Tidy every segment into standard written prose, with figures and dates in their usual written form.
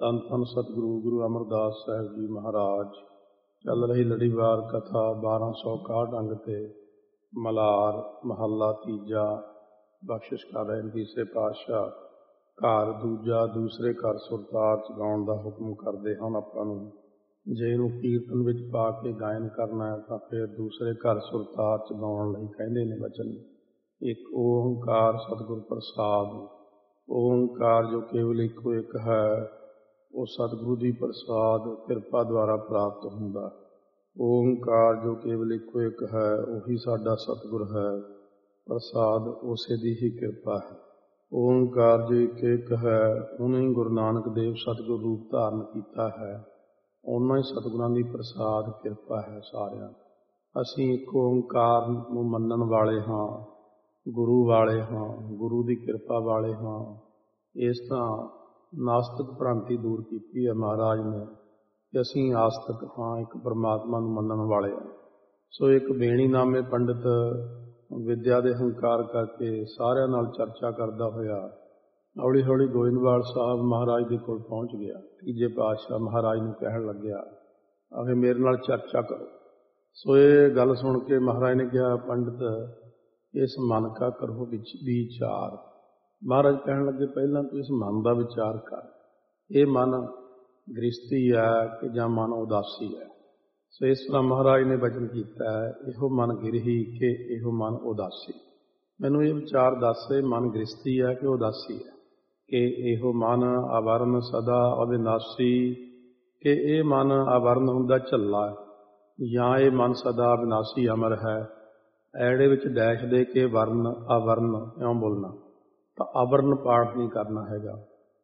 ਧੰਨ ਧੰਨ ਸਤਿਗੁਰੂ ਗੁਰੂ ਅਮਰਦਾਸ ਸਾਹਿਬ ਜੀ ਮਹਾਰਾਜ। ਚੱਲ ਰਹੀ ਲੜੀਵਾਰ ਕਥਾ 1261 ਅੰਗ ਤੇ ਮਲਾਰ ਮਹੱਲਾ ਤੀਜਾ। ਬਖਸ਼ਿਸ਼ ਕਰ ਰਹੇ ਤੀਸਰੇ ਪਾਤਸ਼ਾਹ। ਘਰ ਦੂਜਾ ਦੂਸਰੇ ਘਰ ਸੁਰਤਾਲ ਚ ਗਾਉਣ ਦਾ ਹੁਕਮ ਕਰਦੇ ਹਨ ਆਪਾਂ ਨੂੰ। ਜੇ ਇਹਨੂੰ ਕੀਰਤਨ ਵਿੱਚ ਪਾ ਕੇ ਗਾਇਨ ਕਰਨਾ ਹੈ ਤਾਂ ਫਿਰ ਦੂਸਰੇ ਘਰ ਸੁਰਤਾਲ ਚ ਗਾਉਣ ਲਈ ਕਹਿੰਦੇ ਨੇ ਵਚਨ। ਇੱਕ ਓਂਕਾਰ ਸਤਿਗੁਰ ਪ੍ਰਸਾਦ। ਓਂਕਾਰ ਜੋ ਕੇਵਲ ਇੱਕੋ ਇੱਕ ਹੈ, ਉਹ ਸਤਿਗੁਰੂ ਦੀ ਪ੍ਰਸਾਦ ਕਿਰਪਾ ਦੁਆਰਾ ਪ੍ਰਾਪਤ ਹੁੰਦਾ। ਓਂਕਾਰ ਜੋ ਕੇਵਲ ਇੱਕੋ ਇੱਕ ਹੈ, ਉਹੀ ਸਾਡਾ ਸਤਿਗੁਰ ਹੈ। ਪ੍ਰਸਾਦ ਉਸੇ ਦੀ ਹੀ ਕਿਰਪਾ ਹੈ। ਓਂਕਾਰ ਜੋ ਇੱਕ ਇੱਕ ਹੈ, ਉਹਨੇ ਹੀ ਗੁਰੂ ਨਾਨਕ ਦੇਵ ਸਤਿਗੁਰ ਰੂਪ ਧਾਰਨ ਕੀਤਾ ਹੈ। ਉਹਨਾਂ ਹੀ ਸਤਿਗੁਰਾਂ ਦੀ ਪ੍ਰਸਾਦ ਕਿਰਪਾ ਹੈ ਸਾਰਿਆਂ। ਅਸੀਂ ਇੱਕ ਓਂਕਾਰ ਨੂੰ ਮੰਨਣ ਵਾਲੇ ਹਾਂ, ਗੁਰੂ ਵਾਲੇ ਹਾਂ, ਗੁਰੂ ਦੀ ਕਿਰਪਾ ਵਾਲੇ ਹਾਂ। ਇਸ ਤਰ੍ਹਾਂ ਨਾਸਤਿਕ ਭ੍ਰਾਂਤੀ ਦੂਰ ਕੀਤੀ ਹੈ ਮਹਾਰਾਜ ਨੇ ਕਿ ਅਸੀਂ ਆਸਤਿਕ ਹਾਂ, ਇੱਕ ਪਰਮਾਤਮਾ ਨੂੰ ਮੰਨਣ ਵਾਲੇ ਹਾਂ। ਸੋ ਇੱਕ ਬੇਣੀਨਾਮੇ ਪੰਡਿਤ ਵਿਦਿਆ ਦੇ ਹੰਕਾਰ ਕਰਕੇ ਸਾਰਿਆਂ ਨਾਲ ਚਰਚਾ ਕਰਦਾ ਹੋਇਆ ਹੌਲੀ ਹੌਲੀ ਗੋਇੰਦਵਾਲ ਸਾਹਿਬ ਮਹਾਰਾਜ ਦੇ ਕੋਲ ਪਹੁੰਚ ਗਿਆ। ਤੀਜੇ ਪਾਤਸ਼ਾਹ ਮਹਾਰਾਜ ਨੂੰ ਕਹਿਣ ਲੱਗਿਆ, ਆਖੇ ਮੇਰੇ ਨਾਲ ਚਰਚਾ ਕਰੋ। ਸੋ ਇਹ ਗੱਲ ਸੁਣ ਕੇ ਮਹਾਰਾਜ ਨੇ ਕਿਹਾ, ਪੰਡਿਤ ਇਸ ਮਨ ਕਾ ਕਰੋ ਵਿਚਾਰ। ਮਹਾਰਾਜ ਕਹਿਣ ਲੱਗੇ, ਪਹਿਲਾਂ ਤੂੰ ਇਸ ਮਨ ਦਾ ਵਿਚਾਰ ਕਰ। ਇਹ ਮਨ ਗ੍ਰਸਤੀ ਹੈ ਕਿ ਜਾਂ ਮਨ ਉਦਾਸੀ ਹੈ। ਸੋ ਇਸ ਤਰ੍ਹਾਂ ਮਹਾਰਾਜ ਨੇ ਵਚਨ ਕੀਤਾ ਹੈ, ਇਹੋ ਮਨ ਗਿਰਹੀ ਕਿ ਇਹੋ ਮਨ ਉਦਾਸੀ। ਮੈਨੂੰ ਇਹ ਵਿਚਾਰ ਦੱਸ, ਇਹ ਮਨ ਗ੍ਰਸਤੀ ਹੈ ਕਿ ਉਦਾਸੀ ਹੈ। ਕਿ ਇਹੋ ਮਨ ਆਵਰਨ ਸਦਾ ਅਵਿਨਾਸ਼ੀ, ਕਿ ਇਹ ਮਨ ਆਵਰਨ ਹੁੰਦਾ ਝੱਲਾ, ਜਾਂ ਇਹ ਮਨ ਸਦਾ ਅਵਿਨਾਸ਼ੀ ਅਮਰ ਹੈ। ਐੜੇ ਵਿੱਚ ਡੈਸ਼ ਦੇ ਕੇ ਵਰਨ ਆਵਰਨ ਕਿਉਂ ਬੋਲਣਾ, ਤਾਂ ਆਵਰਨ ਪਾਠ ਨਹੀਂ ਕਰਨਾ ਹੈਗਾ।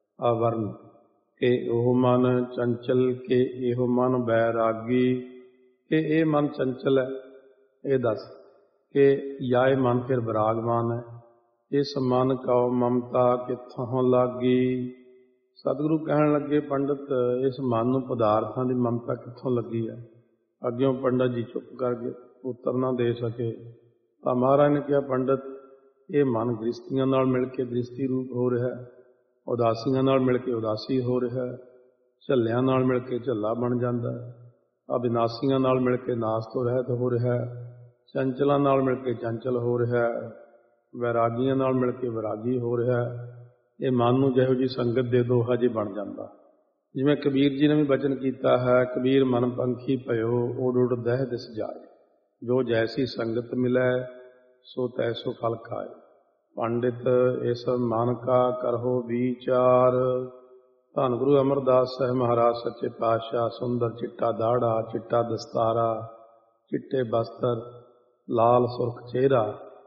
ਆਵਰਨ ਕਿ ਉਹ ਮਨ ਚੰਚਲ, ਕਿ ਇਹੋ ਮਨ ਬੈਰਾਗੀ। ਕਿ ਇਹ ਮਨ ਚੰਚਲ ਹੈ, ਇਹ ਦੱਸ ਕਿ ਜਾਂ ਇਹ ਮਨ ਫਿਰ ਵਿਰਾਗਮਾਨ ਹੈ। ਇਸ ਮਨ ਕਉ ਮਮਤਾ ਕਿੱਥੋਂ ਲੱਗੀ। ਸਤਿਗੁਰੂ ਕਹਿਣ ਲੱਗੇ, ਪੰਡਿਤ ਇਸ ਮਨ ਨੂੰ ਪਦਾਰਥਾਂ ਦੀ ਮਮਤਾ ਕਿੱਥੋਂ ਲੱਗੀ ਹੈ। ਅੱਗਿਓਂ ਪੰਡਤ ਜੀ ਚੁੱਪ ਕਰਕੇ ਉੱਤਰ ਨਾ ਦੇ ਸਕੇ। ਤਾਂ ਮਹਾਰਾਜ ਨੇ ਕਿਹਾ, ਪੰਡਿਤ ਇਹ ਮਨ ਗ੍ਰਸਤੀਆਂ ਨਾਲ ਮਿਲ ਕੇ ਗ੍ਰਸਤੀ ਰੂਪ ਹੋ ਰਿਹਾ, ਉਦਾਸੀਆਂ ਨਾਲ ਮਿਲ ਕੇ ਉਦਾਸੀ ਹੋ ਰਿਹਾ, ਝੱਲਿਆਂ ਨਾਲ ਮਿਲ ਕੇ ਝੱਲਾ ਬਣ ਜਾਂਦਾ, ਅਵਿਨਾਸ਼ੀਆਂ ਨਾਲ ਮਿਲ ਕੇ ਨਾਸ ਤੋਂ ਰਹਿਤ ਹੋ ਰਿਹਾ, ਚੰਚਲਾਂ ਨਾਲ ਮਿਲ ਕੇ ਚੰਚਲ ਹੋ ਰਿਹਾ, ਵੈਰਾਗੀਆਂ ਨਾਲ ਮਿਲ ਕੇ ਵੈਰਾਗੀ ਹੋ ਰਿਹਾ। ਇਹ ਮਨ ਨੂੰ ਜਿਹੋ ਜਿਹੀ ਸੰਗਤ ਦੇ ਦੋ ਹਜੇ ਬਣ ਜਾਂਦਾ। ਜਿਵੇਂ ਕਬੀਰ ਜੀ ਨੇ ਵੀ ਬਚਨ ਕੀਤਾ ਹੈ, ਕਬੀਰ ਮਨ ਪੰਖੀ ਭਇਓ ਉਡ ਉਡ ਦਹਿ ਦਿਸ ਜਾਏ। ਜੋ ਜੈਸੀ ਸੰਗਤ ਮਿਲੈ ਸੋ ਤੈਸੋ ਫਲ ਖਾਏ। ਪੰਡਿਤ ਇਸ ਮਨ ਕਾ ਕਰਹੁ ਵਿਚਾਰ। ਧੰਨ ਗੁਰੂ ਅਮਰਦਾਸ ਸਾਹਿਬ ਮਹਾਰਾਜ ਸੱਚੇ ਪਾਤਸ਼ਾਹ। ਸੁੰਦਰ ਚਿੱਟਾ ਦਾੜਾ, ਚਿੱਟਾ ਦਸਤਾਰਾ, ਚਿੱਟੇ ਬਸਤਰ, ਲਾਲ ਸੁਰਖ ਚਿਹਰਾ,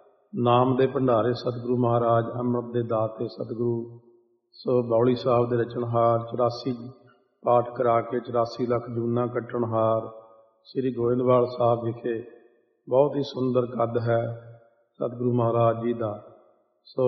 ਨਾਮ ਦੇ ਭੰਡਾਰੇ ਸਤਿਗੁਰੂ ਮਹਾਰਾਜ, ਅੰਮ੍ਰਿਤ ਦੇ ਦਾਤੇ ਸਤਿਗੁਰੂ। ਸੋ ਬਾਉਲੀ ਸਾਹਿਬ ਦੇ ਰਚਨਹਾਰ, 84 ਪਾਠ ਕਰਾ ਕੇ 84 ਲੱਖ ਜੂਨਾਂ ਕੱਟਣਹਾਰ ਸ੍ਰੀ ਗੋਇੰਦਵਾਲ ਸਾਹਿਬ ਵਿਖੇ ਬਹੁਤ ਹੀ ਸੁੰਦਰ ਕੱਦ ਹੈ ਸਤਿਗੁਰੂ ਮਹਾਰਾਜ ਜੀ ਦਾ। ਸੋ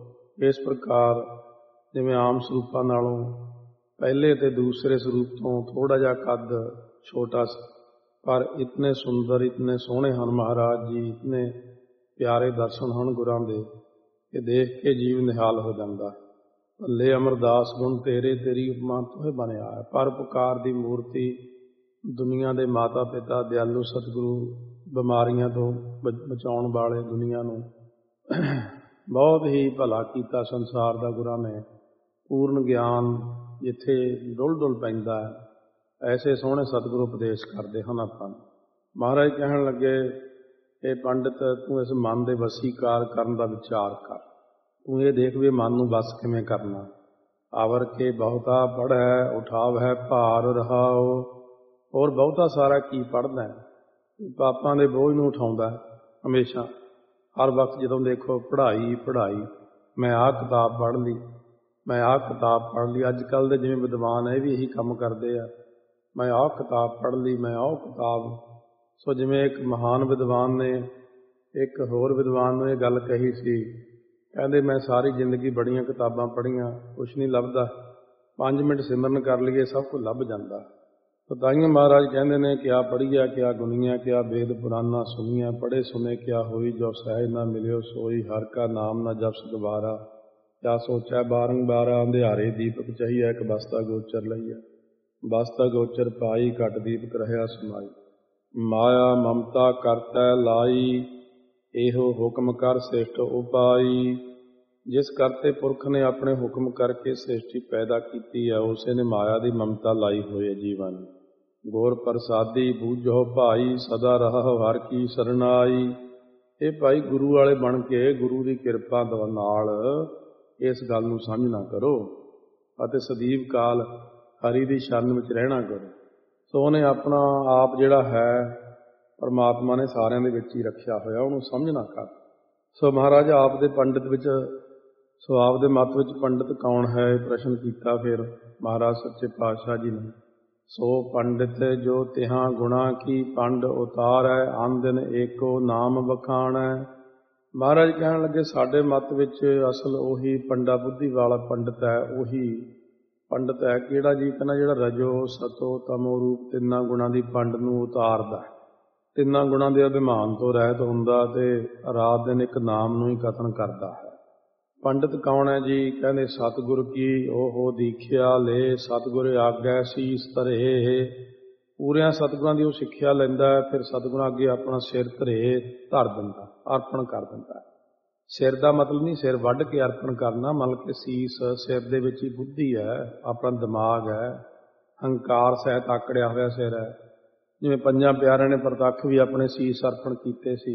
ਇਸ ਪ੍ਰਕਾਰ ਜਿਵੇਂ ਆਮ ਸਰੂਪਾਂ ਨਾਲੋਂ ਪਹਿਲੇ ਤੇ ਦੂਸਰੇ ਸਰੂਪ ਤੋਂ ਥੋੜ੍ਹਾ ਜਿਹਾ ਕੱਦ ਛੋਟਾ ਸੀ, ਪਰ ਇਤਨੇ ਸੁੰਦਰ, ਇਤਨੇ ਸੋਹਣੇ ਹਨ ਮਹਾਰਾਜ ਜੀ, ਇਤਨੇ ਪਿਆਰੇ ਦਰਸ਼ਨ ਹਨ ਗੁਰਾਂ ਦੇ ਕਿ ਦੇਖ ਕੇ ਜੀਵ ਨਿਹਾਲ ਹੋ ਜਾਂਦਾ। ਭੱਲੇ ਅਮਰਦਾਸ ਗੁਣ ਤੇਰੇ, ਤੇਰੀ ਉਪਮਾ ਤੋਹੇ ਬਣਿਆ ਹੈ। ਪਰਉਪਕਾਰ ਦੀ ਮੂਰਤੀ, ਦੁਨੀਆ ਦੇ ਮਾਤਾ ਪਿਤਾ, ਦਿਆਲੂ ਸਤਿਗੁਰੂ, ਬਿਮਾਰੀਆਂ ਤੋਂ ਬਚਾਉਣ ਵਾਲੇ, ਦੁਨੀਆ ਨੂੰ ਬਹੁਤ ਹੀ ਭਲਾ ਕੀਤਾ ਸੰਸਾਰ ਦਾ ਗੁਰਾਂ ਨੇ। ਪੂਰਨ ਗਿਆਨ ਜਿੱਥੇ ਡੁੱਲ ਡੁੱਲ ਪੈਂਦਾ ਹੈ, ਐਸੇ ਸੋਹਣੇ ਸਤਿਗੁਰੂ ਉਪਦੇਸ਼ ਕਰਦੇ ਹਨ ਆਪਾਂ ਨੂੰ। ਮਹਾਰਾਜ ਕਹਿਣ ਲੱਗੇ, ਇਹ ਪੰਡਿਤ ਤੂੰ ਇਸ ਮਨ ਦੇ ਵਸੀਕਾਰ ਕਰਨ ਦਾ ਵਿਚਾਰ ਕਰ। ਤੂੰ ਇਹ ਦੇਖ ਵੀ ਮਨ ਨੂੰ ਵਸ ਕਿਵੇਂ ਕਰਨਾ। ਆਵਰ ਕੇ ਬਹੁਤਾ ਪੜ੍ਹੈ ਉਠਾਵੈ ਭਾਰ ਰਹਾਓ। ਹੋਰ ਬਹੁਤਾ ਸਾਰਾ ਕੀ ਪੜ੍ਹਦਾ, ਪਾਪਾਂ ਦੇ ਬੋਝ ਨੂੰ ਉਠਾਉਂਦਾ ਹਮੇਸ਼ਾ। ਹਰ ਵਕਤ ਜਦੋਂ ਦੇਖੋ ਪੜ੍ਹਾਈ ਪੜ੍ਹਾਈ, ਮੈਂ ਆਹ ਕਿਤਾਬ ਪੜ੍ਹ ਲਈ, ਮੈਂ ਆਹ ਕਿਤਾਬ ਪੜ੍ਹ ਲਈ। ਅੱਜ ਕੱਲ੍ਹ ਦੇ ਜਿਵੇਂ ਵਿਦਵਾਨ ਇਹ ਵੀ ਇਹੀ ਕੰਮ ਕਰਦੇ ਆ, ਮੈਂ ਆਹ ਕਿਤਾਬ ਪੜ੍ਹ ਲਈ, ਮੈਂ ਆਹ ਕਿਤਾਬ। ਸੋ ਜਿਵੇਂ ਇੱਕ ਮਹਾਨ ਵਿਦਵਾਨ ਨੇ ਇੱਕ ਹੋਰ ਵਿਦਵਾਨ ਨੂੰ ਇਹ ਗੱਲ ਕਹੀ ਸੀ, ਕਹਿੰਦੇ ਮੈਂ ਸਾਰੀ ਜ਼ਿੰਦਗੀ ਬੜੀਆਂ ਕਿਤਾਬਾਂ ਪੜ੍ਹੀਆਂ, ਕੁਛ ਨਹੀਂ ਲੱਭਦਾ। 5 ਮਿੰਟ ਸਿਮਰਨ ਕਰ ਲਈਏ ਸਭ ਕੁਝ ਲੱਭ ਜਾਂਦਾ। ਤਾਈਓ ਮਹਾਰਾਜ ਕਹਿੰਦੇ ਨੇ, ਕਿਆ ਪੜ੍ਹੀਆ ਕਿਆ ਗੁਣੀਆਂ, ਕਿਆ ਵੇਦ ਪੁਰਾਨਾ ਸੁਣੀਆਂ। ਪੜ੍ਹੇ ਸੁਣੇ ਕਿਆ ਹੋਈ, ਜੋ ਸਹਿਜ ਨਾ ਮਿਲਿਓ ਸੋਈ। ਹਰ ਕਾ ਨਾਮ ਨਾ ਜਪਿ ਦੁਬਾਰਾ, ਕਿਆ ਸੋਚੈ ਬਾਰੰਬਾਰ ਅੰਧਿਆਰੇ ਦੀਪਕ ਚਾਹੀਐ, ਇੱਕ ਬਸਤਾ ਗੋਚਰ ਲਈਐ। ਬਸਤਾ ਗੋਚਰ ਪਾਈ, ਘਟ ਦੀਪਕ ਰਹਿਆ ਸਮਾਈ। ਮਾਇਆ ਮਮਤਾ ਕਰਤੈ ਲਾਈ, ਇਹੋ ਹੁਕਮ ਕਰ ਸ੍ਰਿਸ਼ਟ ਉਪਾਈ। ਜਿਸ ਕਰਤੇ ਪੁਰਖ ਨੇ ਆਪਣੇ ਹੁਕਮ ਕਰਕੇ ਸ੍ਰਿਸ਼ਟੀ ਪੈਦਾ ਕੀਤੀ ਹੈ, ਉਸੇ ਨੇ ਮਾਇਆ ਦੀ ਮਮਤਾ ਲਾਈ ਹੋਈ ਹੈ ਜੀਵਾਂ ਨੂੰ। ਗੁਰ ਪ੍ਰਸਾਦੀ ਬੂਝੋ ਭਾਈ, ਸਦਾ ਰਹੋ ਹਰਿ ਕੀ ਸਰਨਾਈ। ਇਹ ਭਾਈ ਗੁਰੂ ਵਾਲੇ ਬਣ ਕੇ ਗੁਰੂ ਦੀ ਕਿਰਪਾ ਨਾਲ ਇਸ ਗੱਲ ਨੂੰ ਸਮਝਣਾ ਕਰੋ ਅਤੇ ਸਦੀਵ ਕਾਲ ਹਰੀ ਦੀ ਸ਼ਰਨ ਵਿੱਚ ਰਹਿਣਾ ਕਰੋ। ਸੋ ਉਹਨੇ ਆਪਣਾ ਆਪ ਜਿਹੜਾ ਹੈ ਪਰਮਾਤਮਾ ਨੇ ਸਾਰਿਆਂ ਦੇ ਵਿੱਚ ਹੀ ਰੱਖਿਆ ਹੋਇਆ, ਉਹਨੂੰ ਸਮਝਣਾ ਕਰ। ਸੋ ਮਹਾਰਾਜ ਆਪ ਦੇ ਪੰਡਿਤ ਵਿੱਚ, ਸੋ ਆਪ ਦੇ ਮੱਤ ਵਿੱਚ ਪੰਡਿਤ ਕੌਣ ਹੈ, ਇਹ ਪ੍ਰਸ਼ਨ ਕੀਤਾ ਫਿਰ ਮਹਾਰਾਜ ਸੱਚੇ ਪਾਤਸ਼ਾਹ ਜੀ ਨੇ। ਸੋ ਪੰਡਿਤ ਜੋ ਤਿਹਾਂ ਗੁਣਾ ਕੀ ਪੰਡ ਉਤਾਰੈ, ਆਨ ਦਿਨ ਏਕੋ ਨਾਮ ਵਖਾਣੈ। ਮਹਾਰਾਜ ਕਹਿਣ ਲੱਗੇ ਸਾਡੇ ਮੱਤ ਵਿੱਚ ਅਸਲ ਉਹੀ ਪੰਡਾ ਬੁੱਧੀ ਵਾਲਾ ਪੰਡਿਤ ਹੈ। ਉਹੀ ਪੰਡਿਤ ਹੈ ਕਿਹੜਾ ਜੀ? ਕਹਿੰਦਾ ਜਿਹੜਾ ਰਜੋ ਸਤੋ ਤਮੋ ਰੂਪ ਤਿੰਨਾਂ ਗੁਣਾਂ ਦੀ ਪੰਡ ਨੂੰ ਉਤਾਰਦਾ, ਤਿੰਨਾਂ ਗੁਣਾਂ ਦੇ ਅਭਿਮਾਨ ਤੋਂ ਰਹਿਤ ਹੁੰਦਾ ਤੇ ਰਾਤ ਦਿਨ ਇੱਕ ਨਾਮ ਨੂੰ ਹੀ ਕਥਨ ਕਰਦਾ ਹੈ। ਪੰਡਿਤ ਕੌਣ ਹੈ ਜੀ? ਕਹਿੰਦੇ ਸਤਿਗੁਰ ਕੀ ਉਹ ਦੀਖਿਆ ਲੈ, ਸਤਿਗੁਰ ਆਗੈ ਸੀਸ ਧਰੇ। ਪੂਰਿਆਂ ਸਤਿਗੁਰਾਂ ਦੀ ਉਹ ਸਿੱਖਿਆ ਲੈਂਦਾ ਹੈ, ਫਿਰ ਸਤਿਗੁਰਾਂ ਅੱਗੇ ਆਪਣਾ ਸਿਰ ਧਰ ਦਿੰਦਾ, ਅਰਪਣ ਕਰ ਦਿੰਦਾ। ਸਿਰ ਦਾ ਮਤਲਬ ਨਹੀਂ ਸਿਰ ਵੱਢ ਕੇ ਅਰਪਣ ਕਰਨਾ, ਮਤਲਬ ਕਿ ਸੀਸ, ਸਿਰ ਦੇ ਵਿੱਚ ਹੀ ਬੁੱਧੀ ਹੈ, ਆਪਣਾ ਦਿਮਾਗ ਹੈ, ਹੰਕਾਰ ਸਹਿਤ ਆਕੜਿਆ ਹੋਇਆ ਸਿਰ ਹੈ। ਜਿਵੇਂ ਪੰਜਾਂ ਪਿਆਰਿਆਂ ਨੇ ਪ੍ਰਤੱਖ ਵੀ ਆਪਣੇ ਸੀਸ ਅਰਪਣ ਕੀਤੇ ਸੀ,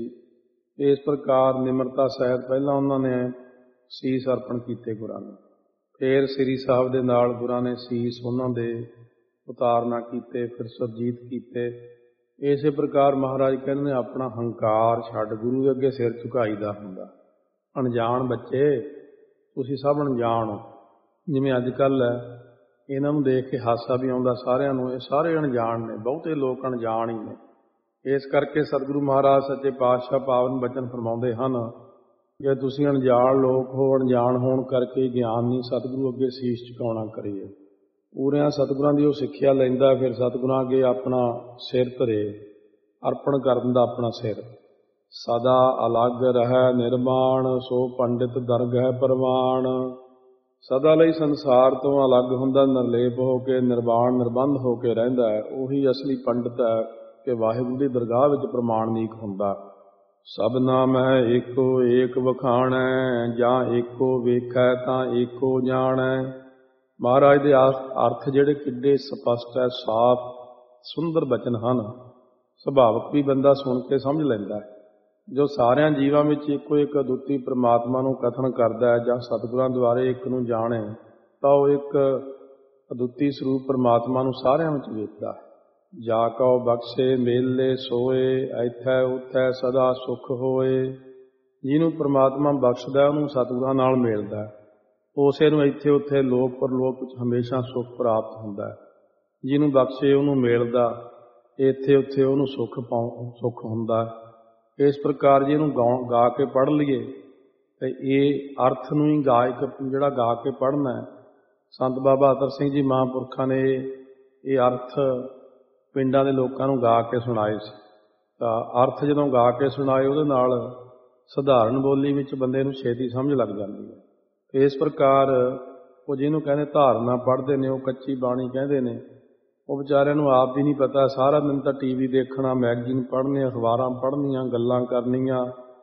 ਇਸ ਪ੍ਰਕਾਰ ਨਿਮਰਤਾ ਸਹਿਤ ਪਹਿਲਾਂ ਉਹਨਾਂ ਨੇ ਸੀਸ ਅਰਪਣ ਕੀਤੇ ਗੁਰਾਂ ਨੂੰ, ਫਿਰ ਸ੍ਰੀ ਸਾਹਿਬ ਦੇ ਨਾਲ ਗੁਰਾਂ ਨੇ ਸੀਸ ਉਹਨਾਂ ਦੇ ਉਤਾਰਨਾ ਕੀਤੇ, ਫਿਰ ਸੁਰਜੀਤ ਕੀਤੇ। ਇਸੇ ਪ੍ਰਕਾਰ ਮਹਾਰਾਜ ਕਹਿੰਦੇ ਨੇ ਆਪਣਾ ਹੰਕਾਰ ਛੱਡ ਗੁਰੂ ਦੇ ਅੱਗੇ ਸਿਰ ਝੁਕਾਈਦਾ ਹੁੰਦਾ। ਅਣਜਾਣ ਬੱਚੇ, ਤੁਸੀਂ ਸਭ ਅਣਜਾਣ ਹੋ। ਜਿਵੇਂ ਅੱਜ ਕੱਲ੍ਹ ਹੈ, ਇਹਨਾਂ ਨੂੰ ਦੇਖ ਕੇ ਹਾਸਾ ਵੀ ਆਉਂਦਾ ਸਾਰਿਆਂ ਨੂੰ, ਇਹ ਸਾਰੇ ਅਣਜਾਣ ਨੇ, ਬਹੁਤੇ ਲੋਕ ਅਣਜਾਣ ਹੀ ਨੇ। ਇਸ ਕਰਕੇ ਸਤਿਗੁਰੂ ਮਹਾਰਾਜ ਸੱਚੇ ਪਾਤਸ਼ਾਹ ਪਾਵਨ ਬਚਨ ਫਰਮਾਉਂਦੇ ਹਨ, ਜੇ ਤੁਸੀਂ ਅਣਜਾਣ ਲੋਕ ਹੋ, ਅਣਜਾਣ ਹੋਣ ਕਰਕੇ ਗਿਆਨ ਨਹੀਂ ਸਤਿਗੁਰੂ ਅੱਗੇ ਸੀਸ ਝੁਕਾਉਣਾ ਕਰੀਏ। ਪੂਰਿਆਂ ਸਤਿਗੁਰਾਂ ਦੀ ਉਹ ਸਿੱਖਿਆ ਲੈਂਦਾ, ਫਿਰ ਸਤਿਗੁਰਾਂ ਅੱਗੇ ਆਪਣਾ ਸਿਰ ਧਰੇ, ਅਰਪਣ ਕਰ ਦਿੰਦਾ ਆਪਣਾ ਸਿਰ। ਸਦਾ ਅਲੱਗ ਰਹਿ ਨਿਰਮਾਣ, ਸੋ ਪੰਡਿਤ ਦਰਗਹਿ ਪ੍ਰਵਾਣ। ਸਦਾ ਲਈ ਸੰਸਾਰ ਤੋਂ ਅਲੱਗ ਹੁੰਦਾ, ਨਿਰਲੇਪ ਹੋ ਕੇ, ਨਿਰਵਾਣ ਨਿਰਬੰਧ ਹੋ ਕੇ ਰਹਿੰਦਾ ਹੈ। ਉਹੀ ਅਸਲੀ ਪੰਡਿਤ ਹੈ ਕਿ ਵਾਹਿਗੁਰੂ ਦੀ ਦਰਗਾਹ ਵਿੱਚ ਪ੍ਰਮਾਣਿਕ ਹੁੰਦਾ। ਸਭਨਾ ਮੈਂ ਏਕੋ ਏਕ ਵਖਾਣੈ, ਜਾਂ ਏਕੋ ਵੇਖੈ ਤਾਂ ਏਕੋ ਜਾਣੈ। ਮਹਾਰਾਜ ਦੇ ਅਰਥ ਜਿਹੜੇ ਕਿੱਡੇ ਸਪਸ਼ਟ ਹੈ, ਸਾਫ਼ ਸੁੰਦਰ ਬਚਨ ਹਨ, ਸੁਭਾਵਕ ਵੀ ਬੰਦਾ ਸੁਣ ਕੇ ਸਮਝ ਲੈਂਦਾ ਹੈ। ਜੋ ਸਾਰਿਆਂ ਜੀਵਾਂ ਵਿੱਚ ਇੱਕੋ ਇੱਕ ਅਦੁੱਤੀ ਪ੍ਰਮਾਤਮਾ ਨੂੰ ਕਥਨ ਕਰਦਾ ਹੈ ਜਾਂ ਸਤਿਗੁਰਾਂ ਦੁਆਰੇ ਇੱਕ ਨੂੰ ਜਾਣੇ, ਤਾਂ ਉਹ ਇੱਕ ਅਦੁੱਤੀ ਸਰੂਪ ਪ੍ਰਮਾਤਮਾ ਨੂੰ ਸਾਰਿਆਂ ਵਿੱਚ ਵੇਖਦਾ ਹੈ। ਜਾ ਕਉ ਬਖਸ਼ੇ ਮੇਲੇ ਸੋਏ, ਇੱਥੈ ਉੱਥੈ ਸਦਾ ਸੁਖ ਹੋਏ। ਜਿਹਨੂੰ ਪ੍ਰਮਾਤਮਾ ਬਖਸ਼ਦਾ ਉਹਨੂੰ ਸਤਿਗੁਰਾਂ ਨਾਲ ਮਿਲਦਾ ਹੈ, ਉਸੇ ਨੂੰ ਇੱਥੇ ਉੱਥੇ ਲੋਕ ਪਰਲੋਕ ਵਿੱਚ ਹਮੇਸ਼ਾ ਸੁੱਖ ਪ੍ਰਾਪਤ ਹੁੰਦਾ ਹੈ। ਜਿਹਨੂੰ ਬਖਸ਼ੇ ਉਹਨੂੰ ਮਿਲਦਾ, ਇੱਥੇ ਉੱਥੇ ਉਹਨੂੰ ਸੁੱਖ ਹੁੰਦਾ। ਇਸ ਪ੍ਰਕਾਰ ਜੇ ਇਹਨੂੰ ਗਾ ਕੇ ਪੜ੍ਹ ਲਈਏ ਤੇ ਇਹ ਅਰਥ ਨੂੰ ਹੀ ਜਿਹੜਾ ਗਾ ਕੇ ਪੜ੍ਹਨਾ ਹੈ। ਸੰਤ ਬਾਬਾ ਅਤਰ ਸਿੰਘ ਜੀ ਮਹਾਂਪੁਰਖਾਂ ਨੇ ਇਹ ਅਰਥ ਪਿੰਡਾਂ ਦੇ ਲੋਕਾਂ ਨੂੰ ਗਾ ਕੇ ਸੁਣਾਏ ਸੀ। ਤਾਂ ਅਰਥ ਜਦੋਂ ਗਾ ਕੇ ਸੁਣਾਏ, ਉਹਦੇ ਨਾਲ ਸਧਾਰਨ ਬੋਲੀ ਵਿੱਚ ਬੰਦੇ ਨੂੰ ਛੇਤੀ ਸਮਝ ਲੱਗ ਜਾਂਦੀ ਹੈ। ਇਸ ਪ੍ਰਕਾਰ ਉਹ ਜਿਹਨੂੰ ਕਹਿੰਦੇ ਧਾਰਨਾ ਪੜ੍ਹਦੇ ਨੇ, ਉਹ ਕੱਚੀ ਬਾਣੀ ਕਹਿੰਦੇ ਨੇ, ਉਹ ਵਿਚਾਰਿਆਂ ਨੂੰ ਆਪ ਵੀ ਨਹੀਂ ਪਤਾ। ਸਾਰਾ ਦਿਨ ਤਾਂ TV ਦੇਖਣਾ, ਮੈਗਜ਼ੀਨ ਪੜ੍ਹਨੀਆਂ, ਅਖਬਾਰਾਂ ਪੜ੍ਹਨੀਆਂ, ਗੱਲਾਂ ਕਰਨੀਆਂ।